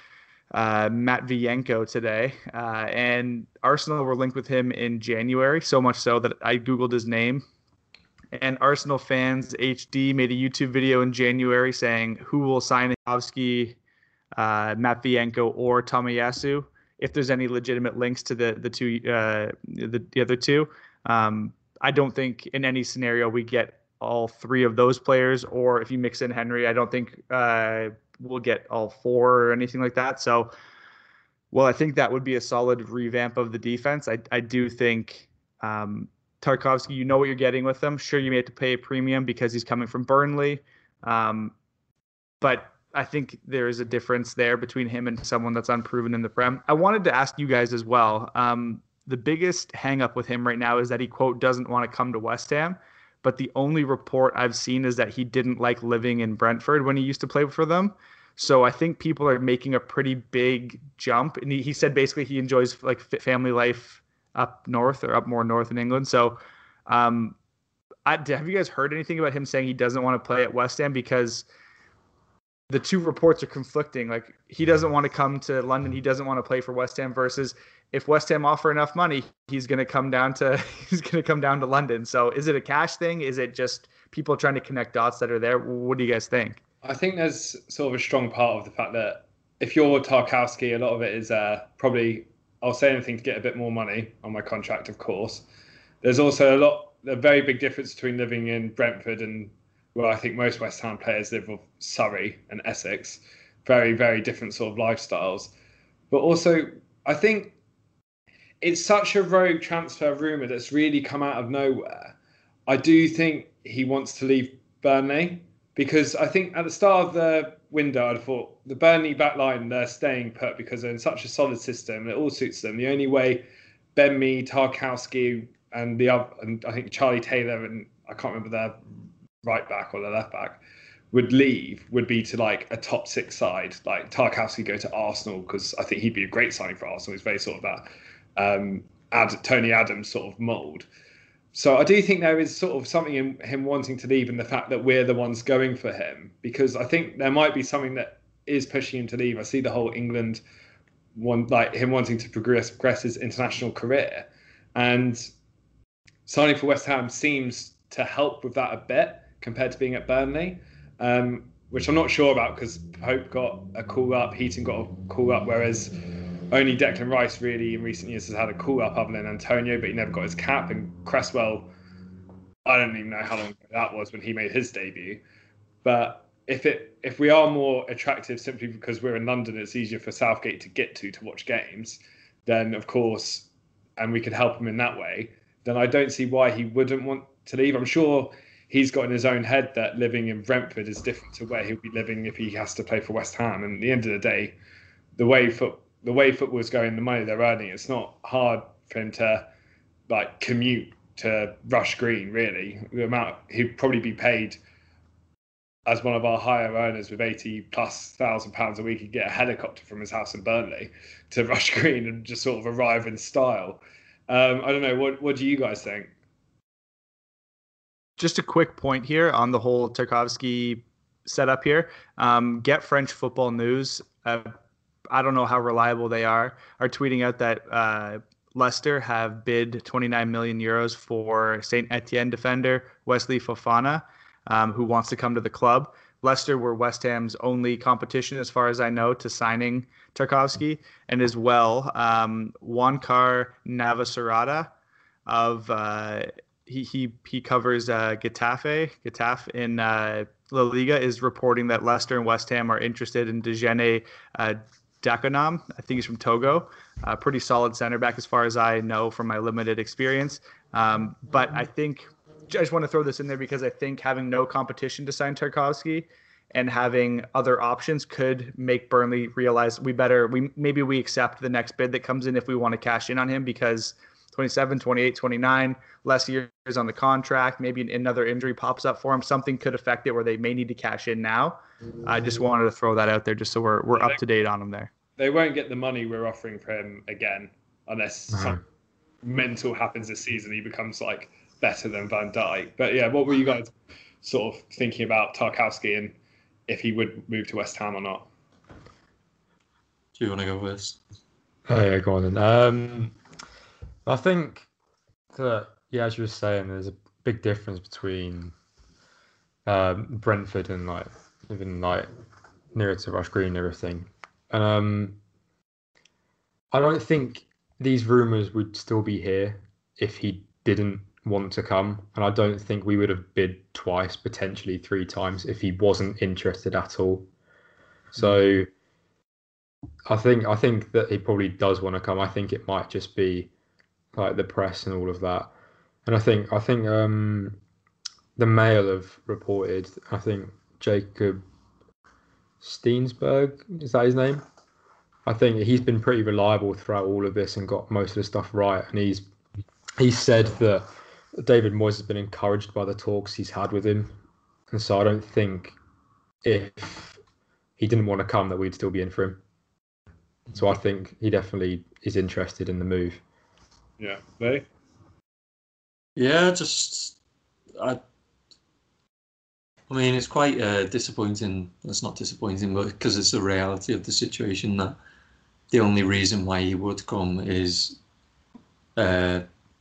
uh, Matvienko today, uh, and Arsenal were linked with him in January, so much so that I googled his name. And Arsenal Fans H D made a YouTube video in January saying who will sign Tarkowski, uh, Matvienko, or Tomiyasu, if there's any legitimate links to the the two uh, the, the other two. Um, I don't think in any scenario we get all three of those players, or if you mix in Henry, I don't think uh, we'll get all four or anything like that. So, well, I think that would be a solid revamp of the defense. I I do think. Um, Tarkowski, you know what you're getting with him. Sure, you may have to pay a premium because he's coming from Burnley. Um, but I think there is a difference there between him and someone that's unproven in the Prem. I wanted to ask you guys as well. Um, the biggest hang up with him right now is that he, quote, doesn't want to come to West Ham. But the only report I've seen is that he didn't like living in Brentford when he used to play for them. So I think people are making a pretty big jump. And he, he said basically he enjoys like family life up north or up more north in England. So um, I, have you guys heard anything about him saying he doesn't want to play at West Ham? Because the two reports are conflicting. Like, he doesn't want to come to London. He doesn't want to play for West Ham versus if West Ham offer enough money, he's going to come down to, he's going to come down to London. So is it a cash thing? Is it just people trying to connect dots that are there? What do you guys think? I think there's sort of a strong part of the fact that if you're Tarkowski, a lot of it is uh, probably, I'll say anything to get a bit more money on my contract, of course. There's also a lot, a very big difference between living in Brentford and where I think most West Ham players live, of Surrey and Essex. Very, very different sort of lifestyles. But also, I think it's such a rogue transfer rumour that's really come out of nowhere. I do think he wants to leave Burnley because I think at the start of the window, I thought the Burnley back line, they're staying put because they're in such a solid system and it all suits them. The only way Ben Mee, Tarkowski, and the other, and I think Charlie Taylor and I can't remember their right back or their left back would leave would be to like a top six side, like Tarkowski go to Arsenal because I think he'd be a great signing for Arsenal. He's very sort of that um, Ad, Tony Adams sort of mould. So I do think there is sort of something in him wanting to leave and the fact that we're the ones going for him, because I think there might be something that is pushing him to leave. I see the whole England one, like him wanting to progress, progress his international career, and signing for West Ham seems to help with that a bit compared to being at Burnley, um, which I'm not sure about because Pope got a call up, Heaton got a call up, whereas only Declan Rice really in recent years has had a call up other than Antonio, but he never got his cap. And Cresswell, I don't even know how long that was when he made his debut. But if it if we are more attractive simply because we're in London, it's easier for Southgate to get to to watch games, then of course, and we could help him in that way, then I don't see why he wouldn't want to leave. I'm sure he's got in his own head that living in Brentford is different to where he'll be living if he has to play for West Ham. And at the end of the day, the way foot the way football is going, the money they're earning, it's not hard for him to like commute to Rush Green. Really, the amount he'd probably be paid as one of our higher earners with eighty plus thousand pounds a week. He'd get a helicopter from his house in Burnley to Rush Green and just sort of arrive in style. Um, I don't know. What what do you guys think? Just a quick point here on the whole Tarkowski setup here. Um, Get French Football News. Uh, I don't know how reliable they are. Are tweeting out that uh, Leicester have bid twenty-nine million euros for Saint Etienne defender Wesley Fofana, um, who wants to come to the club. Leicester were West Ham's only competition, as far as I know, to signing Tarkowski, and as well, um, Juankar Navacerrada of uh, he he he covers uh, Getafe Getafe in uh, La Liga is reporting that Leicester and West Ham are interested in Dejene uh, Dakonam. I think he's from Togo. Uh, pretty solid center back as far as I know from my limited experience. Um, but I think I just want to throw this in there because I think having no competition to sign Tarkowski and having other options could make Burnley realize we better we maybe we accept the next bid that comes in if we want to cash in on him, because twenty-seven, twenty-eight, twenty-nine, less years on the contract, maybe another injury pops up for him. Something could affect it where they may need to cash in now. I just wanted to throw that out there just so we're we're up to date on him there. They won't get the money we're offering for him again unless Uh-huh. some, mental happens this season. He becomes like better than Van Dijk. But yeah, what were you guys sort of thinking about Tarkowski and if he would move to West Ham or not? Do you want to go first? Oh yeah, go on then. Um, I think that yeah, as you were saying, there's a big difference between um, Brentford and like even like nearer to Rush Green and everything. Um, I don't think these rumours would still be here if he didn't want to come, and I don't think we would have bid twice, potentially three times, if he wasn't interested at all. So I think I think that he probably does want to come. I think it might just be like the press and all of that. And I think I think um, the Mail have reported. I think Jacob Steensberg, is that his name? I think he's been pretty reliable throughout all of this and got most of the stuff right. And he's he said that David Moyes has been encouraged by the talks he's had with him, and so I don't think if he didn't want to come that we'd still be in for him. So I think he definitely is interested in the move. Yeah, they. Yeah, just I. I mean, it's quite uh, disappointing. It's not disappointing, but because it's the reality of the situation that the only reason why he would come is uh,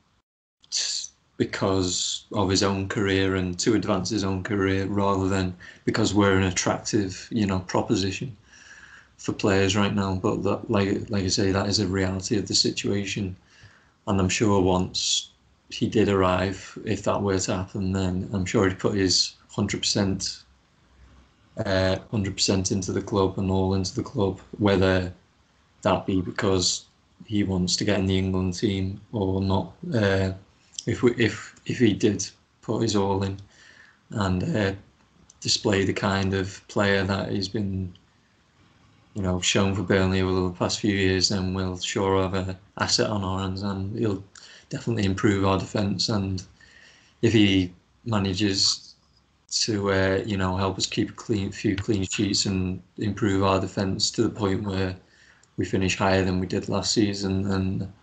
t- because of his own career and to advance his own career, rather than because we're an attractive, you know, proposition for players right now. But that, like, like I say, that is a reality of the situation, and I'm sure once he did arrive, if that were to happen, then I'm sure he'd put his one hundred percent, uh, one hundred percent into the club and all into the club, whether that be because he wants to get in the England team or not. Uh, if we, if if he did put his all in and uh, display the kind of player that he's been, you know, shown for Burnley over the past few years, then we'll sure have an asset on our hands, and he'll definitely improve our defence. And if he manages to, uh, you know, help us keep a clean, few clean sheets and improve our defence to the point where we finish higher than we did last season, and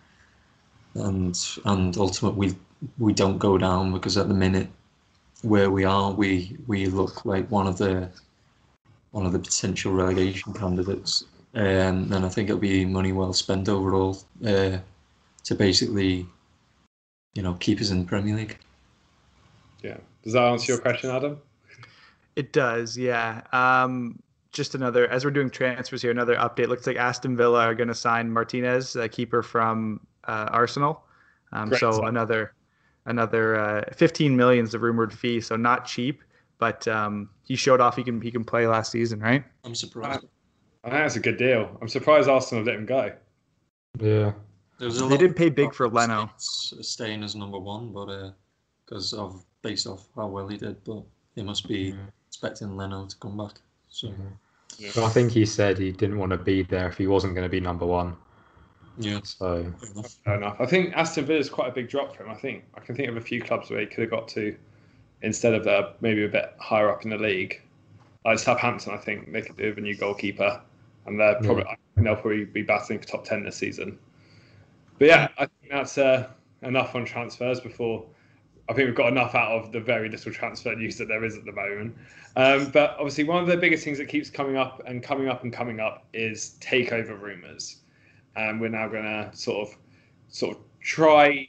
and and ultimately we we don't go down, because at the minute where we are, we we look like one of the one of the potential relegation candidates, um, and I think it'll be money well spent overall uh, to basically, you know, keep us in the Premier League. Yeah. Does that answer your question, Adam? It does, yeah. Um, just another, as we're doing transfers here, another update. Looks like Aston Villa are going to sign Martinez, a keeper from uh, Arsenal. Um, so sign. another another uh, fifteen million is the rumored fee, so not cheap. But um, he showed off he can he can play last season, right? I'm surprised. I think that's a good deal. I'm surprised Arsenal let him go. Yeah. There was a They lot did pay big of for Leno. staying as number one, but because uh, of based off how well he did, but they must be Mm. expecting Leno to come back. So Mhm. Yeah. But I think he said he didn't want to be there if he wasn't going to be number one. yeah, So fair enough. Fair enough. I think Aston Villa is quite a big drop for him. I think I can think of a few clubs where he could have got to instead of uh, maybe a bit higher up in the league. Like Southampton, I think they could do with a new goalkeeper, and they're probably Yeah. I think they'll probably be battling for top ten this season. But yeah, I think that's uh, enough on transfers before. I think we've got enough out of the very little transfer news that there is at the moment. Um, but obviously, one of the biggest things that keeps coming up and coming up and coming up is takeover rumours. And we're now going to sort of, sort of try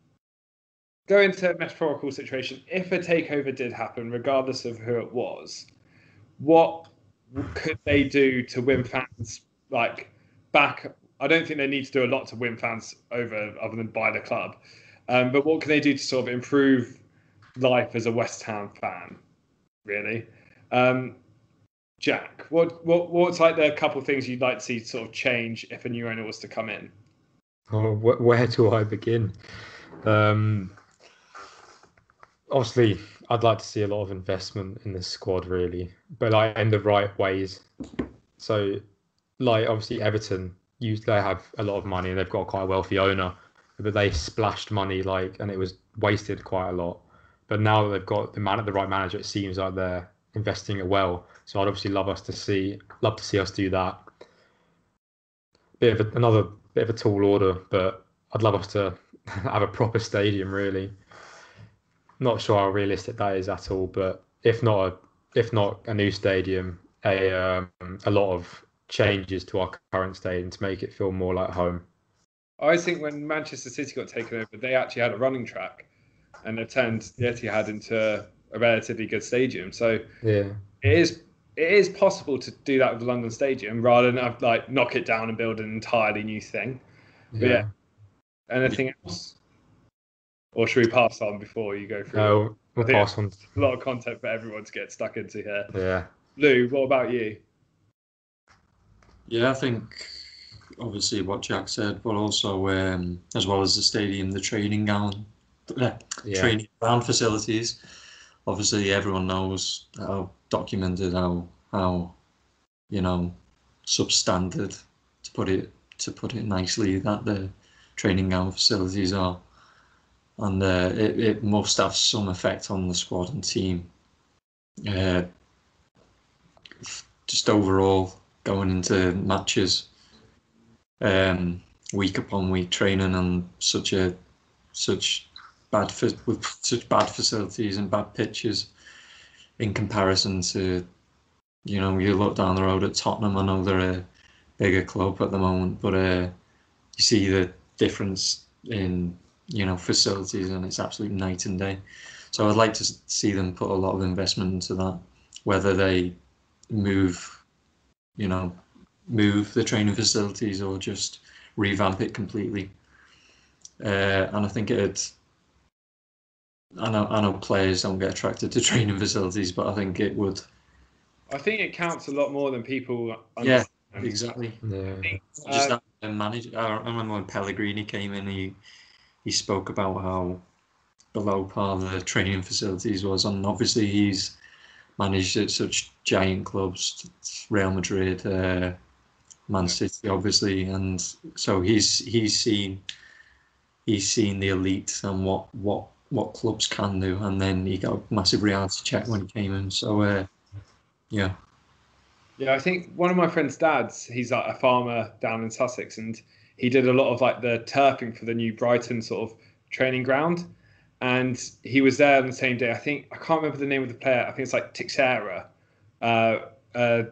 go into a metaphorical situation. If a takeover did happen, regardless of who it was, what could they do to win fans like back? I don't think they need to do a lot to win fans over, other than buy the club. Um, but what can they do to sort of improve life as a West Ham fan, really? Um, Jack, what, what what's like the couple of things you'd like to see sort of change if a new owner was to come in? oh, wh- where do I begin? Um, obviously, I'd like to see a lot of investment in the squad, really, but like in the right ways. So, like obviously Everton, use they have a lot of money and they've got quite a wealthy owner, but they splashed money like, and it was wasted quite a lot. But now that they've got the man, the right manager, it seems like they're investing it well. So I'd obviously love us to see, love to see us do that. Bit of a, another bit of a tall order, but I'd love us to have a proper stadium. Really, not sure how realistic that is at all. But if not a if not a new stadium, a um, a lot of changes to our current stadium to make it feel more like home. I think when Manchester City got taken over, they actually had a running track, and they turned the Etihad into a relatively good stadium. So Yeah, it is it is possible to do that with the London Stadium rather than have, like knock it down and build an entirely new thing. But yeah. yeah. Anything else? Or should we pass on before you go through? No, we'll I think pass on. A lot of content for everyone to get stuck into here. Yeah, Lou, what about you? Yeah, I think obviously what Jack said, but also um, as well as the stadium, the training ground, uh, Yeah. training ground facilities. Obviously, everyone knows how documented, how how you know substandard, to put it to put it nicely, that the training ground facilities are, and uh, it it must have some effect on the squad and team. Uh, just overall going into matches, um, week upon week training on such a such bad fa- with such bad facilities and bad pitches in comparison to, you know, you look down the road at Tottenham. I know they're a bigger club at the moment, but uh, you see the difference in, you know, facilities, and it's absolutely night and day. So I'd like to see them put a lot of investment into that, whether they move, you know, move the training facilities or just revamp it completely. Uh, and I think it. I know, I know players don't get attracted to training facilities, but I think it would. I think it counts a lot more than people Yeah, understand. exactly. yeah. Just Uh, that manager. I remember when Pellegrini came in, he he spoke about how below par the training facilities was, and obviously he's managed at such giant clubs, Real Madrid, uh, Man City, obviously, and so he's he's seen he's seen the elite and what what what clubs can do, and then he got a massive reality check when he came in. So uh, yeah. Yeah, I think one of my friend's dads, he's like a farmer down in Sussex, and he did a lot of like the turfing for the new Brighton sort of training ground. And he was there on the same day. I think, I can't remember the name of the player. I think it's like Teixeira, uh, uh,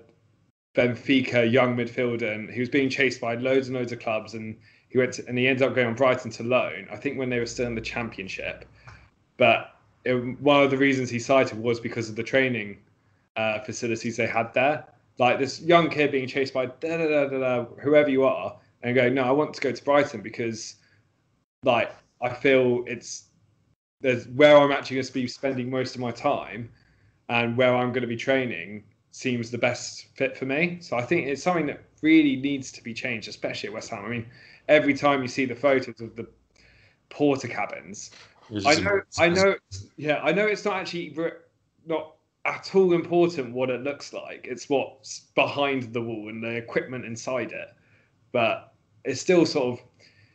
Benfica young midfielder, and he was being chased by loads and loads of clubs. And he went to, and he ended up going on Brighton to loan, I think when they were still in the Championship. But it, one of the reasons he cited was because of the training uh, facilities they had there. Like this young kid being chased by da da da da da, whoever you are, and going, no, I want to go to Brighton because, like, I feel it's there's where I'm actually going to be spending most of my time, and where I'm going to be training seems the best fit for me. So I think it's something that really needs to be changed, especially at West Ham. I mean, every time you see the photos of the porter cabins, I know, I know, yeah, I know it's not actually not at all important what it looks like. It's what's behind the wall and the equipment inside it. But it's still sort of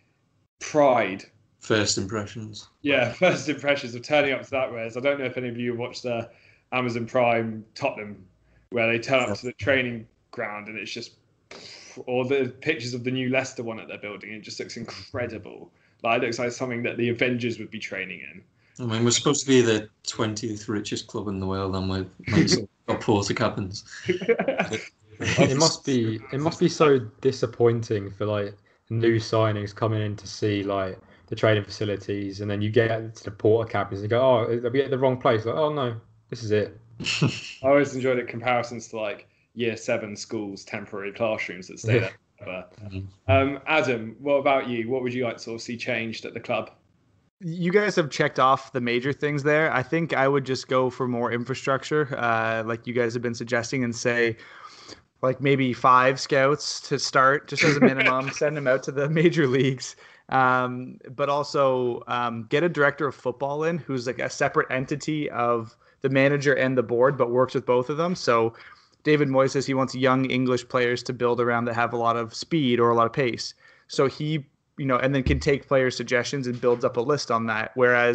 pride. First impressions. Yeah, first impressions of turning up to that. Whereas I don't know if any of you watched the Amazon Prime Tottenham, where they turn up Yeah. to the training ground and it's just, or the pictures of the new Leicester one that they're building. It just looks incredible. Like it looks like something that the Avengers would be training in. I mean, we're supposed to be the twentieth richest club in the world, and we're got porter cabins. It must be it must be so disappointing for like new signings coming in to see like the training facilities, and then you get to the porter cabins and you go, oh, are we at the wrong place? Like, oh no, this is it. I always enjoyed it comparisons to like year seven schools, temporary classrooms that stay Yeah. there. Um, Adam, what about you? What would you like to sort of see changed at the club? You guys have checked off the major things there. I think I would just go for more infrastructure, uh, like you guys have been suggesting, and say like maybe five scouts to start, just as a minimum, send them out to the major leagues. Um, but also um, get a director of football in who's like a separate entity of the manager and the board, but works with both of them. So David Moyes says he wants young English players to build around that have a lot of speed or a lot of pace. So he, you know, and then can take player suggestions and builds up a list on that. Whereas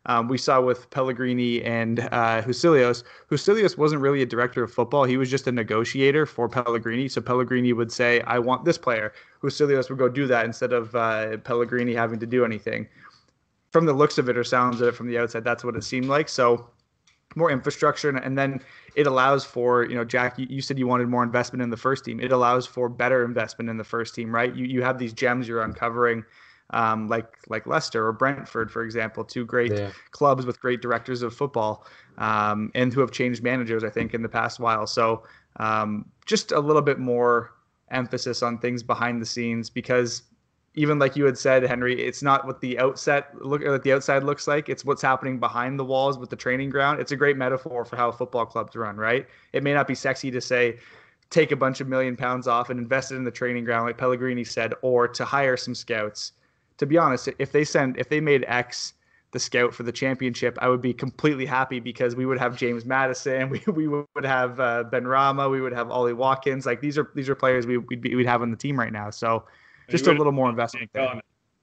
Um, we saw with Pellegrini and uh, Husilios. Husilios wasn't really a director of football. He was just a negotiator for Pellegrini. So Pellegrini would say, I want this player. Husilios would go do that instead of uh, Pellegrini having to do anything. From the looks of it or sounds of it from the outside, that's what it seemed like. So more infrastructure, and, and then it allows for, you know, Jack, you, you said you wanted more investment in the first team. It allows for better investment in the first team, right? You you have these gems you're uncovering, um, like like Leicester or Brentford, for example, two great Yeah. clubs with great directors of football, um, and who have changed managers, I think, in the past while. So um, just a little bit more emphasis on things behind the scenes, because even like you had said, Henry, it's not what the outset look or what the outside looks like. It's what's happening behind the walls with the training ground. It's a great metaphor for how football clubs run, right? It may not be sexy to say, take a bunch of million pounds off and invest it in the training ground, like Pellegrini said, or to hire some scouts. To be honest, if they send, if they made X the scout for the championship, I would be completely happy, because we would have James Madison, we we would have uh, Ben Rama, we would have Ollie Watkins. Like these are these are players we we'd, be, we'd have on the team right now. So. Just a little more investment there.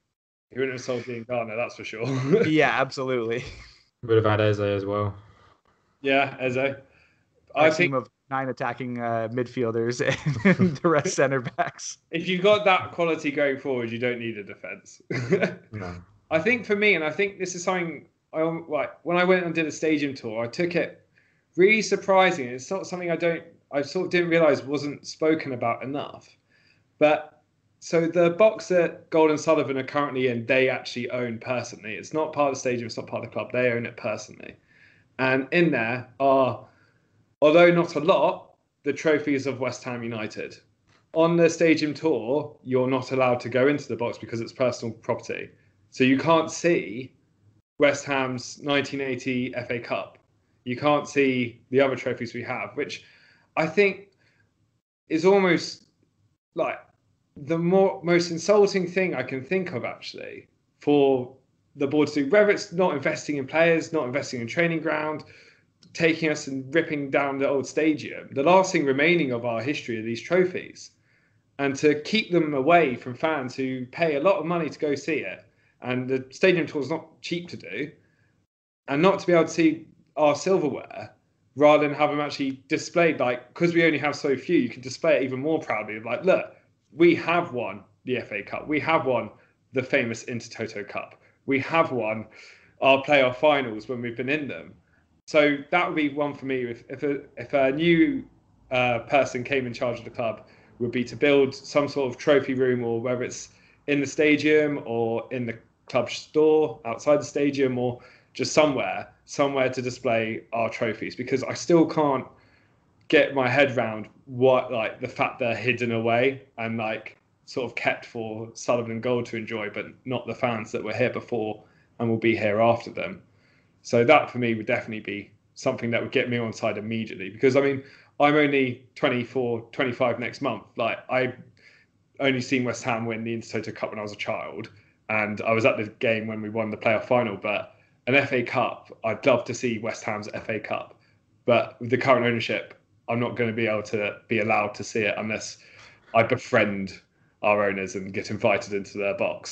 He wouldn't have sold Dean Garner, that's for sure. Yeah, absolutely. Would have had Eze as well. Yeah, Eze. A I team think of nine attacking uh, midfielders and the rest center backs. if you've got that quality going forward, you don't need a defence. No. I think for me, and I think this is something I like when I went and did a stadium tour, I took it really surprising. It's not something I don't, I sort of didn't realise wasn't spoken about enough. But so the box that Gold and Sullivan are currently in, they actually own personally. It's not part of the stadium, it's not part of the club. They own it personally. And in there are, although not a lot, the trophies of West Ham United. On the stadium tour, you're not allowed to go into the box because it's personal property. So you can't see West Ham's nineteen eighty F A Cup. You can't see the other trophies we have, which I think is almost like the more most insulting thing I can think of, actually, for the board to do, whether it's not investing in players, not investing in training ground, taking us and ripping down the old stadium. The last thing remaining of our history are these trophies, and to keep them away from fans who pay a lot of money to go see it, and the stadium tour is not cheap to do, and not to be able to see our silverware rather than have them actually displayed, like, because we only have so few, you can display it even more proudly of like, look, we have won the F A Cup. We have won the famous Intertoto Cup. We have won our playoff finals when we've been in them. So that would be one for me. If if a, if a new uh, person came in charge of the club, would be to build some sort of trophy room, or whether it's in the stadium or in the club store outside the stadium, or just somewhere, somewhere to display our trophies. Because I still can't get my head round what, like, the fact they're hidden away and like sort of kept for Sullivan and Gold to enjoy, but not the fans that were here before and will be here after them. So that for me would definitely be something that would get me on side immediately, because I mean, I'm only twenty-four, twenty-five next month. Like, I only seen West Ham win the Intertoto Cup when I was a child, and I was at the game when we won the playoff final. But an F A Cup, I'd love to see West Ham's F A Cup, but with the current ownership, I'm not going to be able to be allowed to see it unless I befriend our owners and get invited into their box.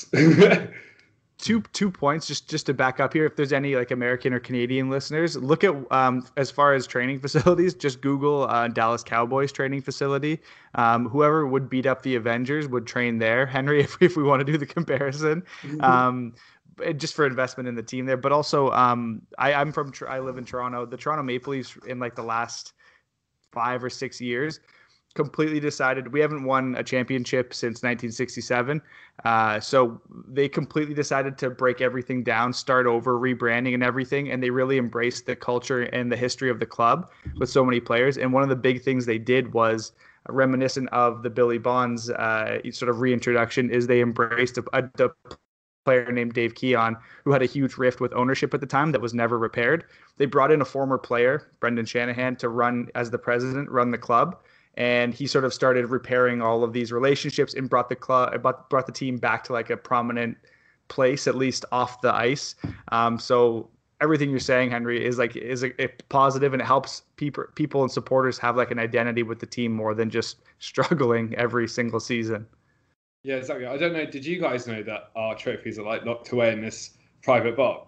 two two points just just to back up here. If there's any like American or Canadian listeners, look at um as far as training facilities, just Google uh, Dallas Cowboys training facility. Um, whoever would beat up the Avengers would train there, Henry, if, if we want to do the comparison. Um, just for investment in the team there. But also, um, I, I'm from I live in Toronto. The Toronto Maple Leafs in like the last five or six years completely decided, we haven't won a championship since nineteen sixty-seven. Uh, so they completely decided to break everything down, start over, rebranding and everything. And they really embraced the culture and the history of the club with so many players. And one of the big things they did was reminiscent of the Billy Bonds uh, sort of reintroduction, is they embraced a, a, a player named Dave Keon, who had a huge rift with ownership at the time that was never repaired. They brought in a former player, Brendan Shanahan, to run as the president, run the club. And he sort of started repairing all of these relationships and brought the club, brought, brought the team back to like a prominent place, at least off the ice. Um, so everything you're saying, Henry, is like is a, a positive, and it helps people, people and supporters have like an identity with the team more than just struggling every single season. Yeah, exactly. I don't know. Did you guys know that our trophies are like locked away in this private box?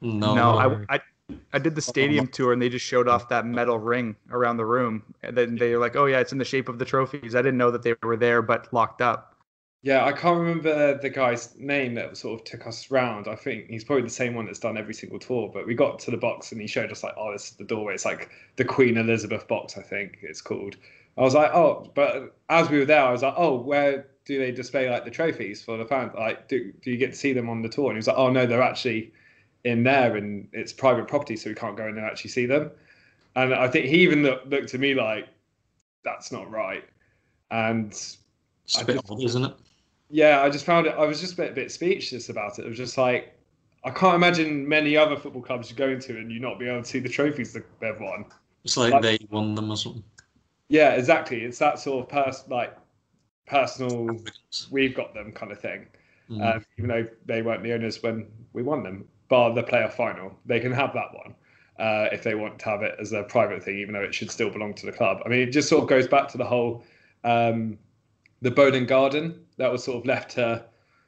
No, No, no. I, I I did the stadium tour and they just showed off that metal ring around the room. And then they were like, oh, yeah, it's in the shape of the trophies. I didn't know that they were there, but locked up. Yeah, I can't remember the guy's name that sort of took us round. I think he's probably the same one that's done every single tour. But we got to the box and he showed us like, oh, this is the doorway. It's like the Queen Elizabeth box, I think it's called. I was like, oh, but as we were there, I was like, oh, where do they display like the trophies for the fans? Like, do do you get to see them on the tour? And he was like, oh no, they're actually in there and it's private property, so we can't go in and actually see them. And I think he even look, looked at me like, that's not right. And It's I a bit just- odd, isn't it? yeah, I just found it, I was just a bit, bit speechless about it. It was just like, I can't imagine many other football clubs you're going to and you not be able to see the trophies that they've won. It's like Like- they won them or something. Yeah, exactly. It's that sort of pers- like personal, we've got them kind of thing. Mm. Um, even though they weren't the owners when we won them, bar the playoff final, they can have that one uh, if they want to have it as a private thing, even though it should still belong to the club. I mean, it just sort of goes back to the whole um, the Bowden Garden that was sort of left to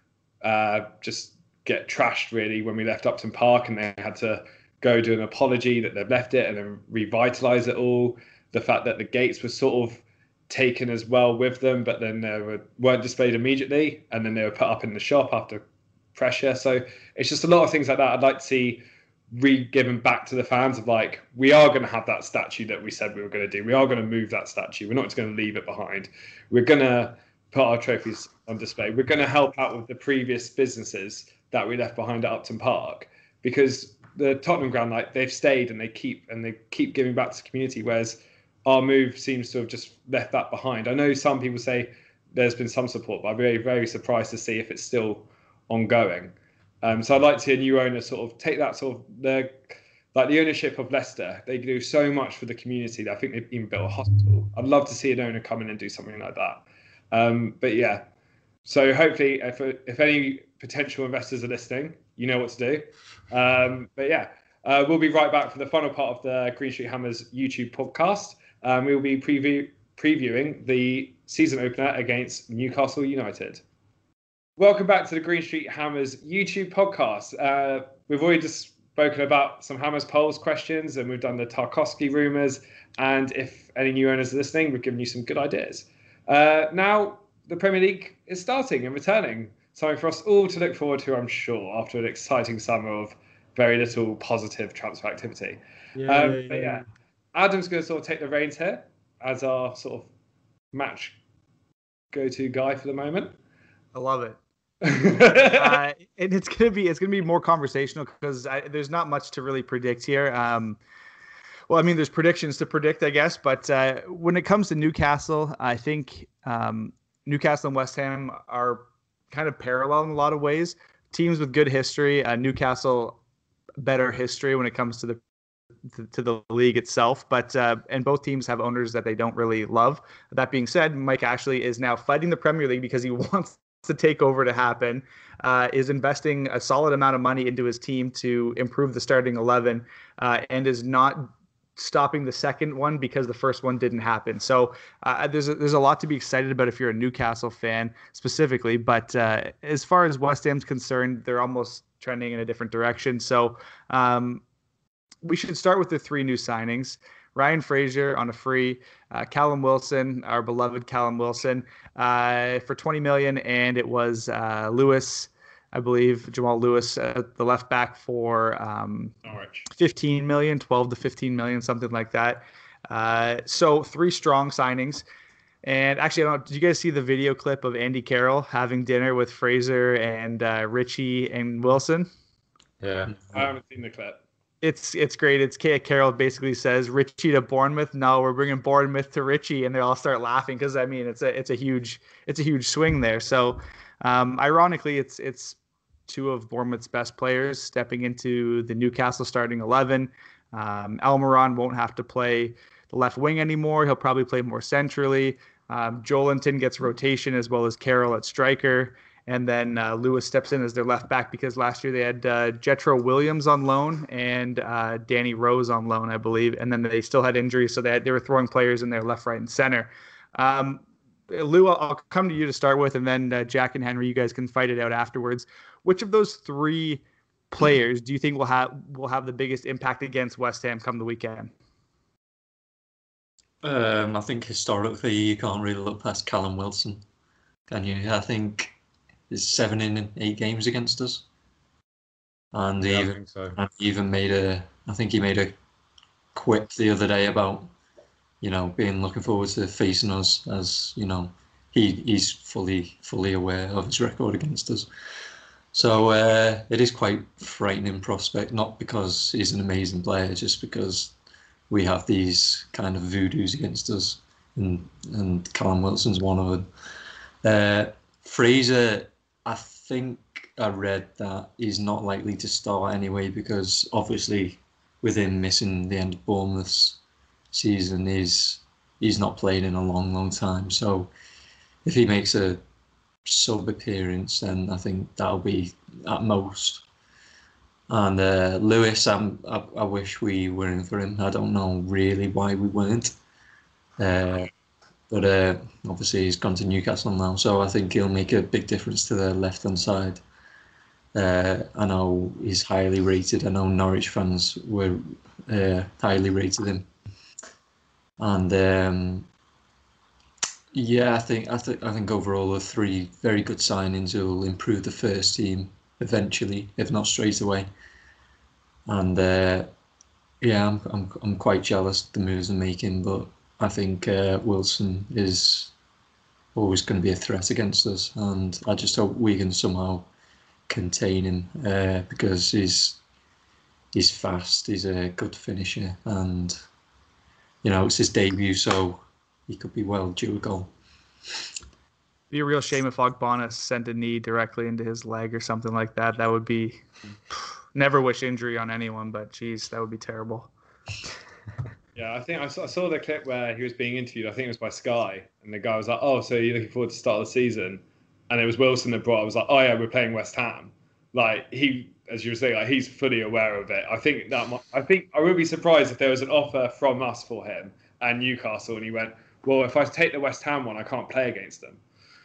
uh, just get trashed really when we left Upton Park, and they had to go do an apology that they've left it and then revitalise it all. The fact that the gates were sort of taken as well with them, but then they were, weren't displayed immediately, and then they were put up in the shop after pressure. So it's just a lot of things like that I'd like to see re-given back to the fans of like, we are going to have that statue that we said we were going to do. We are going to move that statue. We're not just going to leave it behind. We're going to put our trophies on display. We're going to help out with the previous businesses that we left behind at Upton Park, because the Tottenham ground, like, they've stayed and they keep and they keep giving back to the community, whereas our move seems to have just left that behind. I know some people say there's been some support, but I'm very, very surprised to see if it's still ongoing. Um, so I'd like to see a new owner sort of take that sort of the like the ownership of Leicester. They do so much for the community. I think they've even built a hospital. I'd love to see an owner come in and do something like that. Um, but yeah, so hopefully, if if any potential investors are listening, you know what to do. Um, but yeah, uh, we'll be right back for the final part of the Green Street Hammers YouTube podcast. Um, we will be preview, previewing the season opener against Newcastle United. Welcome back to the Green Street Hammers YouTube podcast. Uh, we've already just spoken about some Hammers polls questions, and we've done the Tarkowski rumours. And if any new owners are listening, we've given you some good ideas. Uh, now, the Premier League is starting and returning. Something for us all to look forward to, I'm sure, after an exciting summer of very little positive transfer activity. Yeah, um, yeah, but yeah. yeah, Adam's going to sort of take the reins here as our sort of match go-to guy for the moment. I love it. uh, and it's gonna be it's gonna be more conversational because there's not much to really predict here. Um, well, I mean, there's predictions to predict, I guess, but uh, when it comes to Newcastle, I think um, Newcastle and West Ham are kind of parallel in a lot of ways. Teams with good history, uh, Newcastle better history when it comes to the to, to the league itself, but uh, and both teams have owners that they don't really love. That being said, Mike Ashley is now fighting the Premier League because he wants the takeover to happen, uh, is investing a solid amount of money into his team to improve the starting eleven, uh, and is not stopping the second one because the first one didn't happen. So uh, there's a, there's a lot to be excited about if you're a Newcastle fan specifically. But uh, as far as West Ham's concerned, they're almost trending in a different direction. So um, we should start with the three new signings. Ryan Fraser on a free, uh, Callum Wilson, our beloved Callum Wilson, uh, for twenty million dollars, and it was uh, Lewis, I believe, Jamal Lewis, uh, the left back for um, Norwich. fifteen million, twelve to fifteen million, something like that. Uh, so three strong signings. And actually, I don't know, did you guys see the video clip of Andy Carroll having dinner with Fraser and uh, Richie and Wilson? Yeah. I haven't seen the clip. It's it's great. It's Kate Carroll basically says Richie to Bournemouth. No, we're bringing Bournemouth to Richie, and they all start laughing because I mean it's a it's a huge it's a huge swing there. So, um, ironically, it's it's two of Bournemouth's best players stepping into the Newcastle starting eleven. Um, Almiron won't have to play the left wing anymore. He'll probably play more centrally. Um, Joelinton gets rotation as well as Carroll at striker. And then uh, Lewis steps in as their left back because last year they had uh, Jetro Williams on loan and uh, Danny Rose on loan, I believe. And then they still had injuries, so they had, they were throwing players in their left, right, and center. Um, Lou, I'll, I'll come to you to start with, and then uh, Jack and Henry, you guys can fight it out afterwards. Which of those three players do you think will have will have the biggest impact against West Ham come the weekend? Um, I think historically you can't really look past Callum Wilson, can you? I think it's seven in eight games against us, and Yeah, I even think so. and he even made a. I think he made a quip the other day about, you know, being looking forward to facing us, as you know, he he's fully fully aware of his record against us. So uh, it is quite frightening prospect, not because he's an amazing player, just because we have these kind of voodoos against us, and and Callum Wilson's one of them. Uh, Fraser, I think I read that he's not likely to start anyway, because obviously with him missing the end of Bournemouth's season, he's he's not played in a long, long time. So if he makes a sub appearance, then I think that'll be at most. And uh, Lewis, I'm, I, I wish we were in for him. I don't know really why we weren't. Uh, but uh, obviously he's gone to Newcastle now, so I think he'll make a big difference to the left-hand side. Uh, I know he's highly rated. I know Norwich fans were uh, highly rated him. And um, yeah, I think I think I think overall the three very good signings will improve the first team eventually, if not straight away. And uh, yeah, I'm, I'm I'm quite jealous of the moves they're making, but I think uh, Wilson is always going to be a threat against us, and I just hope we can somehow contain him, uh, because he's he's fast, he's a good finisher, and you know it's his debut, so he could be well due a goal. Be a real shame if Ogbonna sent a knee directly into his leg or something like that. That would be never wish injury on anyone, but geez, that would be terrible. Yeah, I think I saw, I saw the clip where he was being interviewed. I think it was by Sky, and the guy was like, "Oh, so you're looking forward to the start of the season?" And it was Wilson that brought. I was like, "Oh yeah, we're playing West Ham." Like he, as you were saying, like he's fully aware of it. I think that might, I think I would be surprised if there was an offer from us for him and Newcastle, and he went, "Well, if I take the West Ham one, I can't play against them."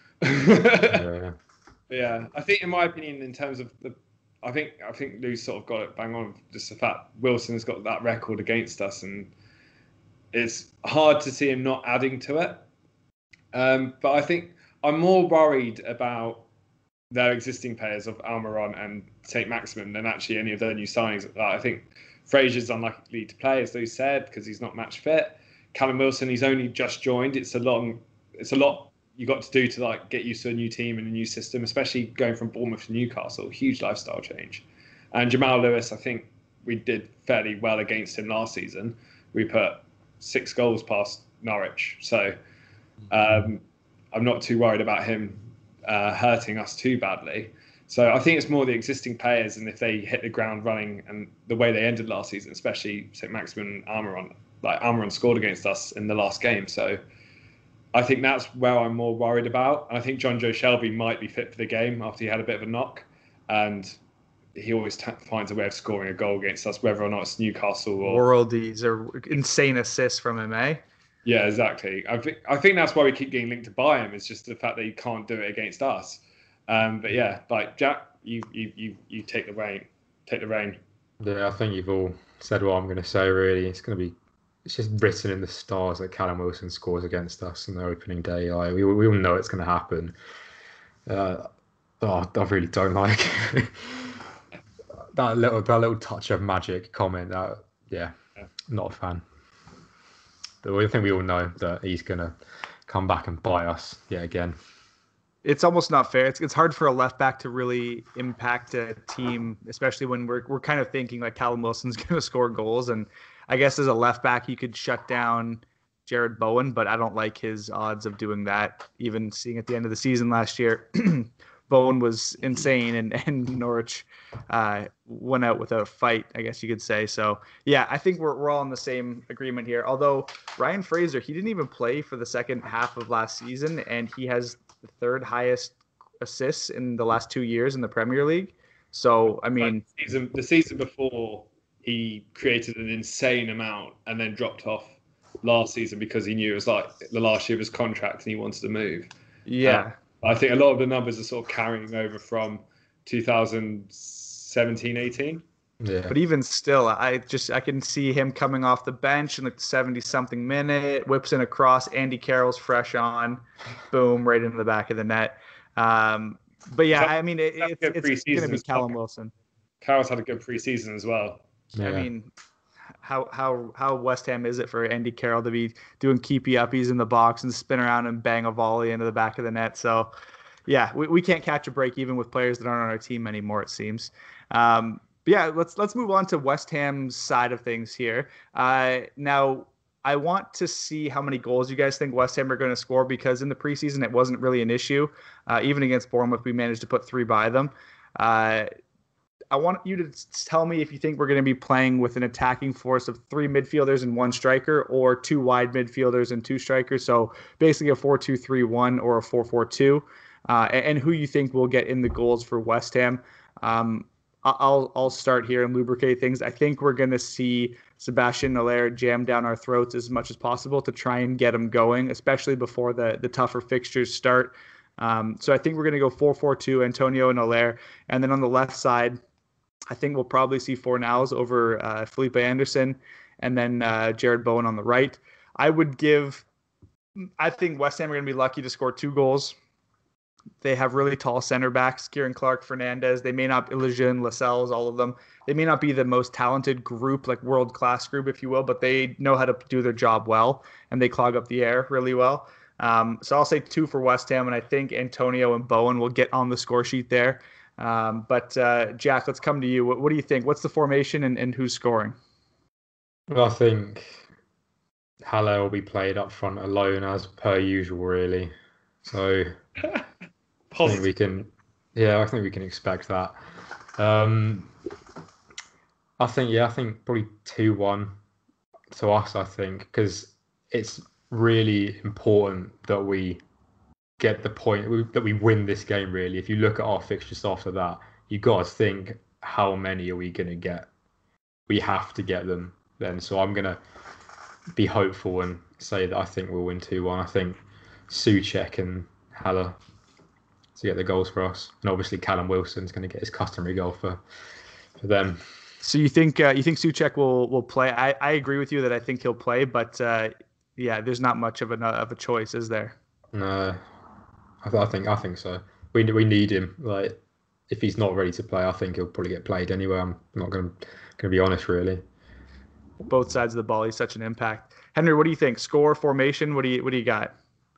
Yeah. Yeah, I think in my opinion, in terms of the, I think I think Lou's sort of got it bang on. Just the fact Wilson's got that record against us, and it's hard to see him not adding to it. Um, but I think I'm more worried about their existing players of Almiron and Saint Maximin than actually any of their new signings. Like, I think Fraser's unlikely to play, as Lou said, because he's not match fit. Callum Wilson, he's only just joined. It's a long, it's a lot you got to do to like get used to a new team and a new system, especially going from Bournemouth to Newcastle. Huge lifestyle change. And Jamal Lewis, I think we did fairly well against him last season. We put six goals past Norwich, so um, I'm not too worried about him uh, hurting us too badly. So I think it's more the existing players, and if they hit the ground running and the way they ended last season, especially Saint Maximin and Almiron. Like Almiron scored against us in the last game, so I think that's where I'm more worried about. And I think John Joe Shelby might be fit for the game after he had a bit of a knock, and he always t- finds a way of scoring a goal against us, whether or not it's Newcastle or Worldies or insane assists from him, eh? Yeah, exactly. I think I think that's why we keep getting linked to buy him. It's just the fact that he can't do it against us. Um, but yeah, like Jack, you you you you take the reign, take the reign. Yeah, I think you've all said what I'm going to say. Really, it's going to be. It's just written in the stars that Callum Wilson scores against us on the opening day. Like, we we all know it's going to happen. Uh, oh, I really don't like that little that little touch of magic comment. That yeah, yeah. Not a fan. But I think we all know that he's going to come back and bite us yet again. It's almost not fair. It's it's hard for a left back to really impact a team, especially when we're we're kind of thinking like Callum Wilson's going to score goals. And I guess as a left back, you could shut down Jared Bowen, but I don't like his odds of doing that. Even seeing at the end of the season last year, Bowen was insane, and and Norwich uh, went out without a fight, I guess you could say. So yeah, I think we're we're all in the same agreement here. Although Ryan Fraser, he didn't even play for the second half of last season, and he has the third highest assists in the last two years in the Premier League. So I mean, like the, season, the season before he created an insane amount and then dropped off last season because he knew it was like the last year of his contract and he wanted to move. Yeah. Um, I think a lot of the numbers are sort of carrying over from two thousand seventeen, eighteen. Yeah. But even still, I just I can see him coming off the bench in like the seventy something minute, whips in a cross. Andy Carroll's fresh on, boom, right into the back of the net. Um, but yeah, I mean, it, it's, it's going to be Callum Wilson. Carroll's had a good preseason as well. Yeah. I mean, how how how West Ham is it for Andy Carroll to be doing keepy uppies in the box and spin around and bang a volley into the back of the net? So, yeah, we, we can't catch a break even with players that aren't on our team anymore, it seems. Um, but yeah, let's let's move on to West Ham's side of things here. Uh, now, I want to see how many goals you guys think West Ham are going to score, because in the preseason it wasn't really an issue. Uh, even against Bournemouth, we managed to put three by them. Uh, I want you to tell me if you think we're going to be playing with an attacking force of three midfielders and one striker, or two wide midfielders and two strikers. So basically a four two three one or a four four two, uh, and, and who you think will get in the goals for West Ham. Um, I'll I'll start here and lubricate things. I think we're going to see Sebastian Haller jam down our throats as much as possible to try and get them going, especially before the, the tougher fixtures start. Um, so I think we're going to go four four two, Antonio and Haller. And then on the left side, I think we'll probably see Fornals over uh, Felipe Anderson, and then uh, Jared Bowen on the right. I would give – I think West Ham are going to be lucky to score two goals. They have really tall center backs, Kieran Clark, Fernandez. They may not, Lejeune, Lascelles, all of them. They may not be the most talented group, like world-class group, if you will, but they know how to do their job well, and they clog up the air really well. Um, so I'll say two for West Ham, and I think Antonio and Bowen will get on the score sheet there. Um, but uh, Jack, let's come to you. What, what do you think? What's the formation and, and who's scoring? Well, I think Haller will be played up front alone as per usual, really. So I think we can, yeah, I think we can expect that. Um, I think, yeah, I think probably two one to us, I think, because it's really important that we get the point, that we win this game, really. If you look at our fixtures after that, you've got to think, how many are we going to get? We have to get them then. So I'm going to be hopeful and say that I think we'll win two one. I think Souček and Haller to get the goals for us. And obviously Callum Wilson's going to get his customary goal for, for them. So you think uh, you think Souček will will play? I, I agree with you that I think he'll play, but uh, yeah, there's not much of a of a choice, is there? No, I, th- I think I think so. We we need him. Like, if he's not ready to play, I think he'll probably get played anyway. I'm not going to going to be honest, really. Both sides of the ball, he's such an impact. Henry, what do you think? Score, formation? What do you what do you got?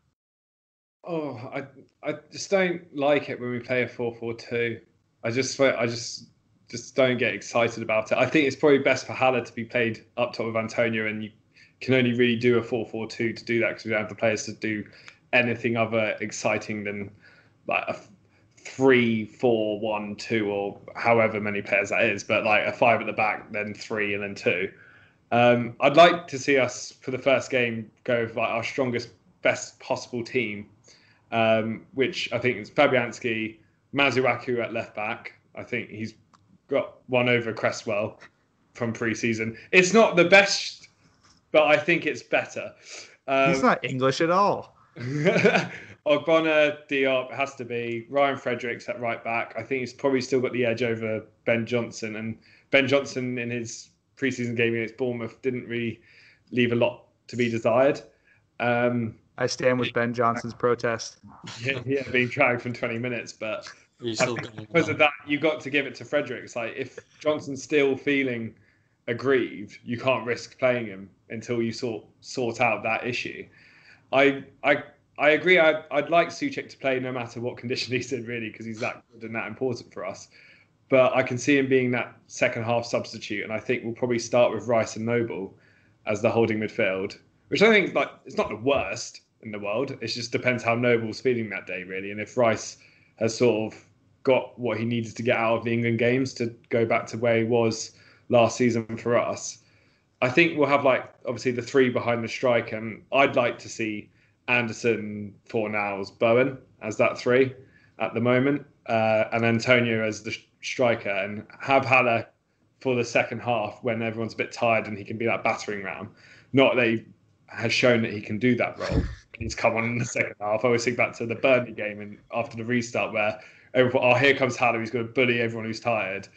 Oh, I I just don't like it when we play a four four two. I just I just just don't get excited about it. I think it's probably best for Haller to be played up top with Antonio, and you can only really do a four four two to do that because we don't have the players to do anything other exciting than like a three four one two or however many players that is, but like a five at the back, then three, and then two. Um, I'd like to see us for the first game go with like our strongest, best possible team, um, which I think is Fabianski, Masuaku at left back. I think he's got one over Cresswell from pre-season. It's not the best, but I think it's better. Um, he's not English at all. Ogbonna, Diop has to be. Ryan Fredericks at right back. I think he's probably still got the edge over Ben Johnson. And Ben Johnson in his preseason game against Bournemouth didn't really leave a lot to be desired. Um, I stand with Ben Johnson's protest. Yeah, yeah, being dragged from twenty minutes, but still because of that, you got to give it to Fredericks. Like, if Johnson's still feeling aggrieved, you can't risk playing him until you sort sort out that issue. I I I agree. I'd, I'd like Souček to play no matter what condition he's in, really, because he's that good and that important for us. But I can see him being that second half substitute, and I think we'll probably start with Rice and Noble as the holding midfield, which I think, like, it's not the worst in the world. It just depends how Noble's feeling that day, really, and if Rice has sort of got what he needed to get out of the England games to go back to where he was last season for us. I think we'll have, like, obviously the three behind the strike, and I'd like to see Anderson, Fornals, Bowen as that three at the moment, uh, and Antonio as the striker, and have Haller for the second half when everyone's a bit tired and he can be that battering ram. Not that he has shown that he can do that role. He's come on in the second half. I always think back to the Burnley game and after the restart where everyone, oh, here comes Haller, he's going to bully everyone who's tired.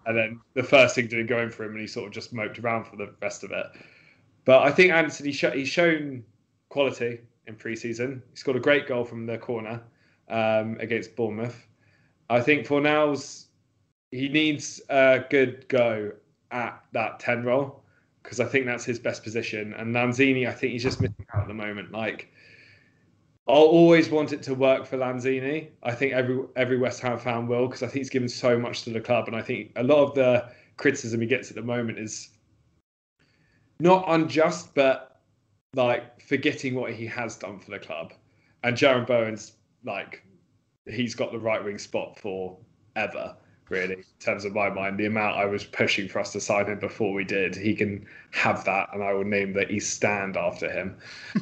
and then the first thing didn't go in for him, and he sort of just moped around for the rest of it. But I think Anthony sh- he's shown quality in pre-season. He scored a great goal from the corner um, against Bournemouth. I think Fornals, he needs a good go at that ten role, because I think that's his best position. And Lanzini, I think he's just missing out at the moment. Like, I'll always want it to work for Lanzini. I think every every West Ham fan will, because I think he's given so much to the club. And I think a lot of the criticism he gets at the moment is not unjust, but like forgetting what he has done for the club. And Jaron Bowen's like, he's got the right wing spot for ever, really, in terms of my mind. The amount I was pushing for us to sign him before we did, he can have that, and I will name the East Stand after him.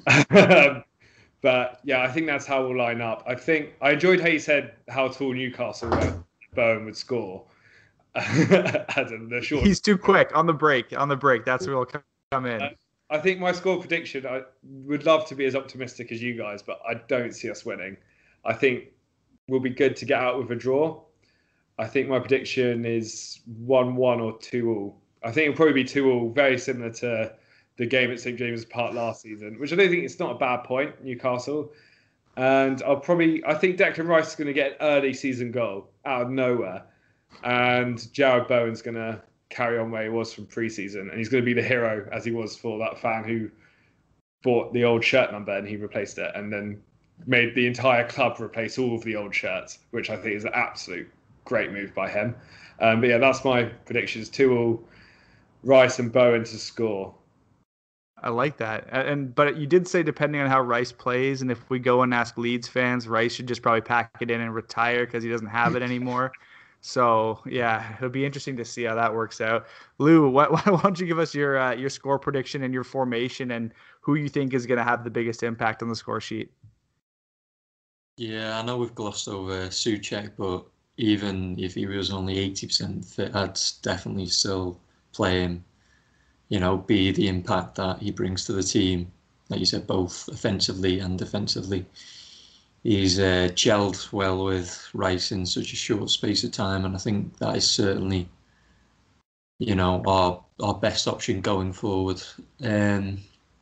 But yeah, I think that's how we'll line up. I think I enjoyed how you said how tall Newcastle were, Bowen would score. Adam, the short. He's too quick on the break. On the break, that's where he'll come in. Uh, I think my score prediction, I would love to be as optimistic as you guys, but I don't see us winning. I think we'll be good to get out with a draw. I think my prediction is one one or two all. I think it'll probably be two all, very similar to the game at Saint James's Park last season, which I don't think it's not a bad point, Newcastle. And I'll probably, I think Declan Rice is going to get an early season goal out of nowhere. And Jared Bowen's going to carry on where he was from pre-season. And he's going to be the hero, as he was for that fan who bought the old shirt number and he replaced it, and then made the entire club replace all of the old shirts, which I think is an absolute great move by him. Um, but yeah, that's my predictions. Two all, Rice and Bowen to score. I like that. And but you did say depending on how Rice plays, and if we go and ask Leeds fans, Rice should just probably pack it in and retire because he doesn't have it anymore. So yeah, it'll be interesting to see how that works out. Lou, why, why don't you give us your uh, your score prediction and your formation and who you think is going to have the biggest impact on the score sheet? Yeah, I know we've glossed over Souček, but even if he was only eighty percent fit, I'd definitely still play him. You know, be the impact that he brings to the team, like you said, both offensively and defensively. He's uh, gelled well with Rice in such a short space of time, and I think that is certainly, you know, our our best option going forward. Um,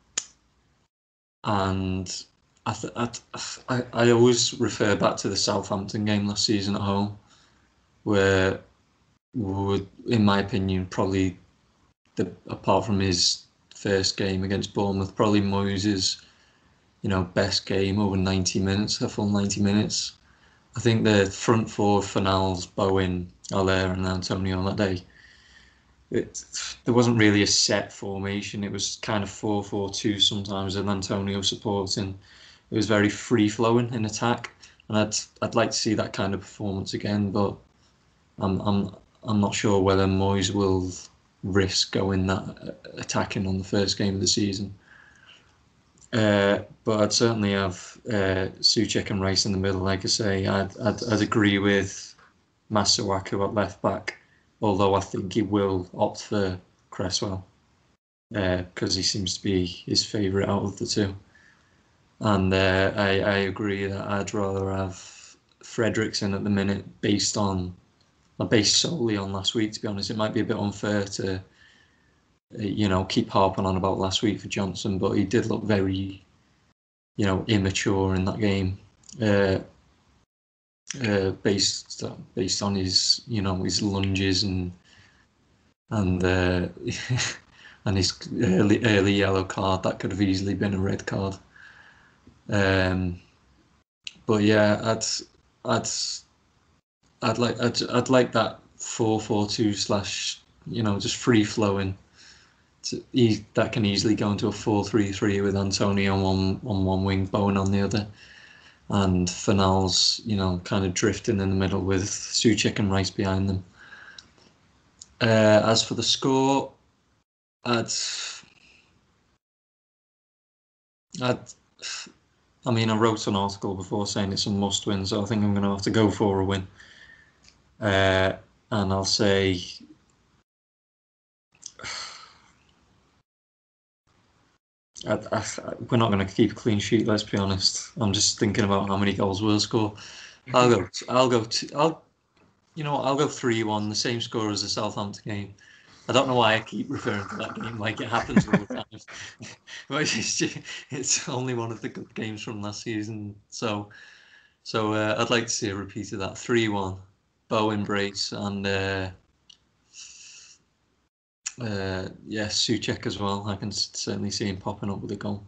and I, th- I, I always refer back to the Southampton game last season at home, where would, in my opinion, probably the apart from his first game against Bournemouth, probably Moyes' you know best game over ninety minutes, a full ninety minutes. I think the front four, Fornals, Bowen, Haller, and Antonio that day, it, there wasn't really a set formation. It was kind of four four two sometimes, with Antonio supporting. It was very free flowing in attack, and I'd I'd like to see that kind of performance again. But I'm I'm I'm not sure whether Moyes will risk going that attacking on the first game of the season. Uh, but I'd certainly have uh, Souček and Rice in the middle. Like I say, I'd I'd, I'd agree with Masuaku at left back, although I think he will opt for Cresswell because uh, he seems to be his favourite out of the two. And uh, I, I agree that I'd rather have Frederiksen at the minute, based on, based solely on last week. To be honest, it might be a bit unfair to, you know, keep harping on about last week for Johnson, but he did look very, you know, immature in that game, uh, uh, based based on his, you know, his lunges and and uh, and his early early yellow card that could have easily been a red card. Um, but yeah, I'd I'd I'd like I'd, I'd like that four four two slash, you know, just free flowing. To, e- that can easily go into a four three three with Antonio on one on one wing, Bowen on the other, and Fornals, you know, kind of drifting in the middle with Souček and Rice behind them. Uh, as for the score, I'd I'd. I mean, I wrote an article before saying it's a must win, so I think I'm going to have to go for a win. Uh, and I'll say I, I, we're not going to keep a clean sheet. Let's be honest. I'm just thinking about how many goals we'll score. I'll go. I'll go. To, I'll. You know what, I'll go three one, the same score as the Southampton game. I don't know why I keep referring to that game like it happens all the time. But it's, just, it's only one of the good games from last season. So so uh, I'd like to see a repeat of that. three one, Bowen brace, and uh, uh, yeah, Souček as well. I can certainly see him popping up with a goal.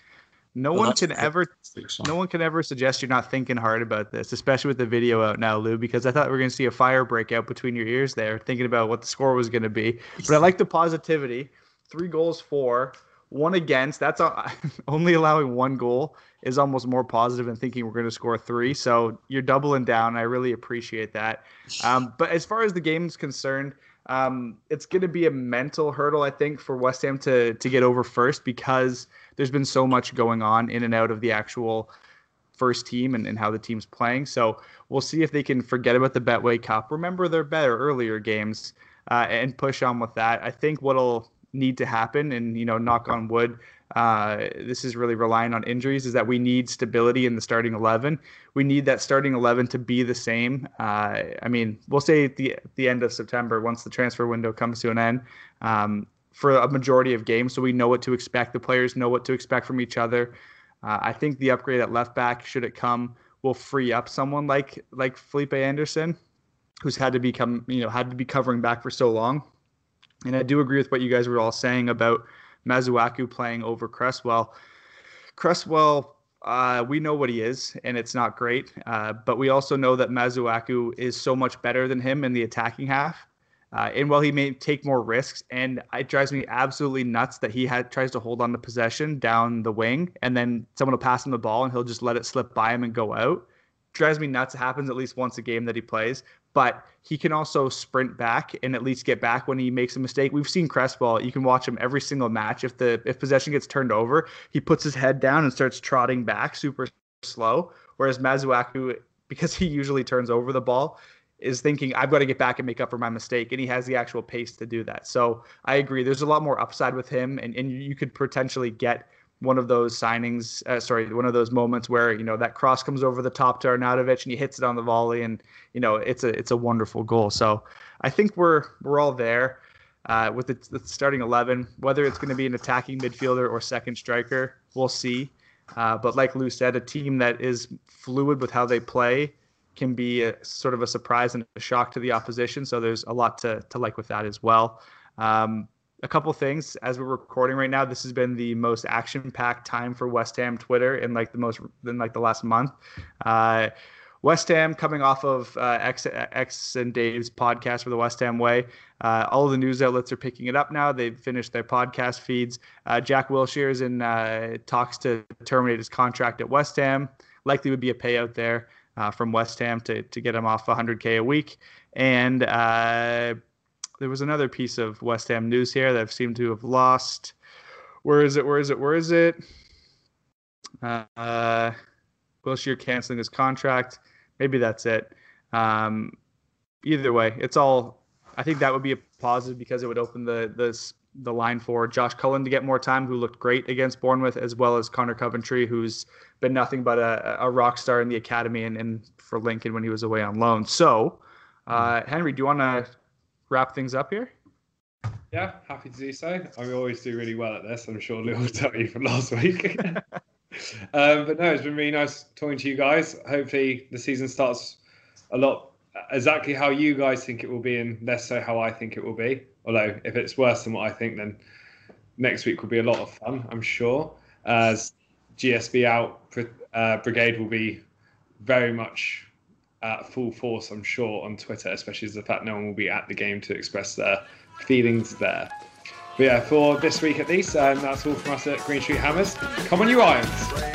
No Well, one that's can the- ever no one can ever suggest you're not thinking hard about this, especially with the video out now, Lou, because I thought we were going to see a fire break out between your ears there, thinking about what the score was going to be. But I like the positivity. Three goals for, one against. That's a, only allowing one goal is almost more positive than thinking we're going to score three. So you're doubling down. I really appreciate that. Um, but as far as the game is concerned, um, it's going to be a mental hurdle, I think, for West Ham to to get over first, because there's been so much going on in and out of the actual first team and, and how the team's playing. So we'll see if they can forget about the Betway Cup, remember their better earlier games, uh, and push on with that. I think what'll need to happen, and, you know, knock on wood, uh, this is really relying on injuries, is that we need stability in the starting eleven. We need that starting eleven to be the same. Uh, I mean, we'll say at the, at the end of September, once the transfer window comes to an end, um, for a majority of games, so we know what to expect. The players know what to expect from each other. Uh, I think the upgrade at left back, should it come, will free up someone like like Felipe Anderson, who's had to become, you know, had to be covering back for so long. And I do agree with what you guys were all saying about Masuaku playing over Cresswell. Cresswell, uh, we know what he is, and it's not great. Uh, but we also know that Masuaku is so much better than him in the attacking half. Uh, and while he may take more risks, and it drives me absolutely nuts that he had, tries to hold on to possession down the wing, and then someone will pass him the ball and he'll just let it slip by him and go out. Drives me nuts. It happens at least once a game that he plays. But he can also sprint back and at least get back when he makes a mistake. We've seen Cresswell. You can watch him every single match. If the if possession gets turned over, he puts his head down and starts trotting back super slow. Whereas Masuaku, because he usually turns over the ball, is thinking, I've got to get back and make up for my mistake. And he has the actual pace to do that. So I agree. There's a lot more upside with him. And, and you could potentially get one of those signings, uh, sorry, one of those moments where, you know, that cross comes over the top to Arnautovic and he hits it on the volley, and, you know, it's a it's a wonderful goal. So I think we're we're all there uh, with the, the starting eleven. Whether it's going to be an attacking midfielder or second striker, we'll see. Uh, but like Lou said, a team that is fluid with how they play can be a, sort of a surprise and a shock to the opposition. So there's a lot to to like with that as well. Um, A couple things as we're recording right now. This has been the most action-packed time for West Ham Twitter in like the most in like the last month. Uh, West Ham coming off of uh, X, X and Dave's podcast for the West Ham Way. Uh, all of the news outlets are picking it up now. They've finished their podcast feeds. Uh, Jack Wilshere is in uh, talks to terminate his contract at West Ham. Likely would be a payout there uh, from West Ham to to get him off one hundred K a week. And uh, there was another piece of West Ham news here that I've seemed to have lost. Where is it? Where is it? Where is it? Uh, uh, Wilshere canceling his contract. Maybe that's it. Um, either way, it's all. I think that would be a positive because it would open the the the line for Josh Cullen to get more time, who looked great against Bournemouth, as well as Connor Coventry, who's been nothing but a, a rock star in the academy and, and for Lincoln when he was away on loan. So, uh, Henry, do you want to wrap things up here? Yeah, happy to do so. I always do really well at this. I'm sure Lou will tell you from last week. um, but no, it's been really nice talking to you guys. Hopefully the season starts a lot exactly how you guys think it will be and less so how I think it will be. Although if it's worse than what I think, then next week will be a lot of fun, I'm sure. As G S B out, uh, Brigade will be very much at full force, I'm sure, on Twitter, especially as the fact no one will be at the game to express their feelings there. But yeah, for this week at least, um, that's all from us at Green Street Hammers. Come on, you Irons!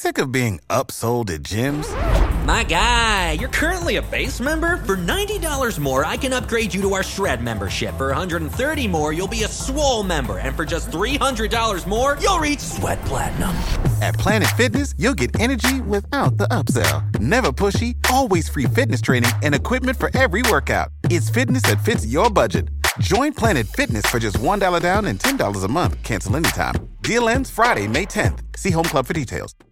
Sick of being upsold at gyms? My guy, you're currently a base member? For ninety dollars more, I can upgrade you to our Shred membership. For one hundred thirty more, you'll be a Swole member. And for just three hundred dollars more, you'll reach Sweat Platinum. At Planet Fitness, you'll get energy without the upsell. Never pushy, always free fitness training and equipment for every workout. It's fitness that fits your budget. Join Planet Fitness for just one dollar down and ten dollars a month. Cancel anytime. Deal ends Friday, May tenth. See Home Club for details.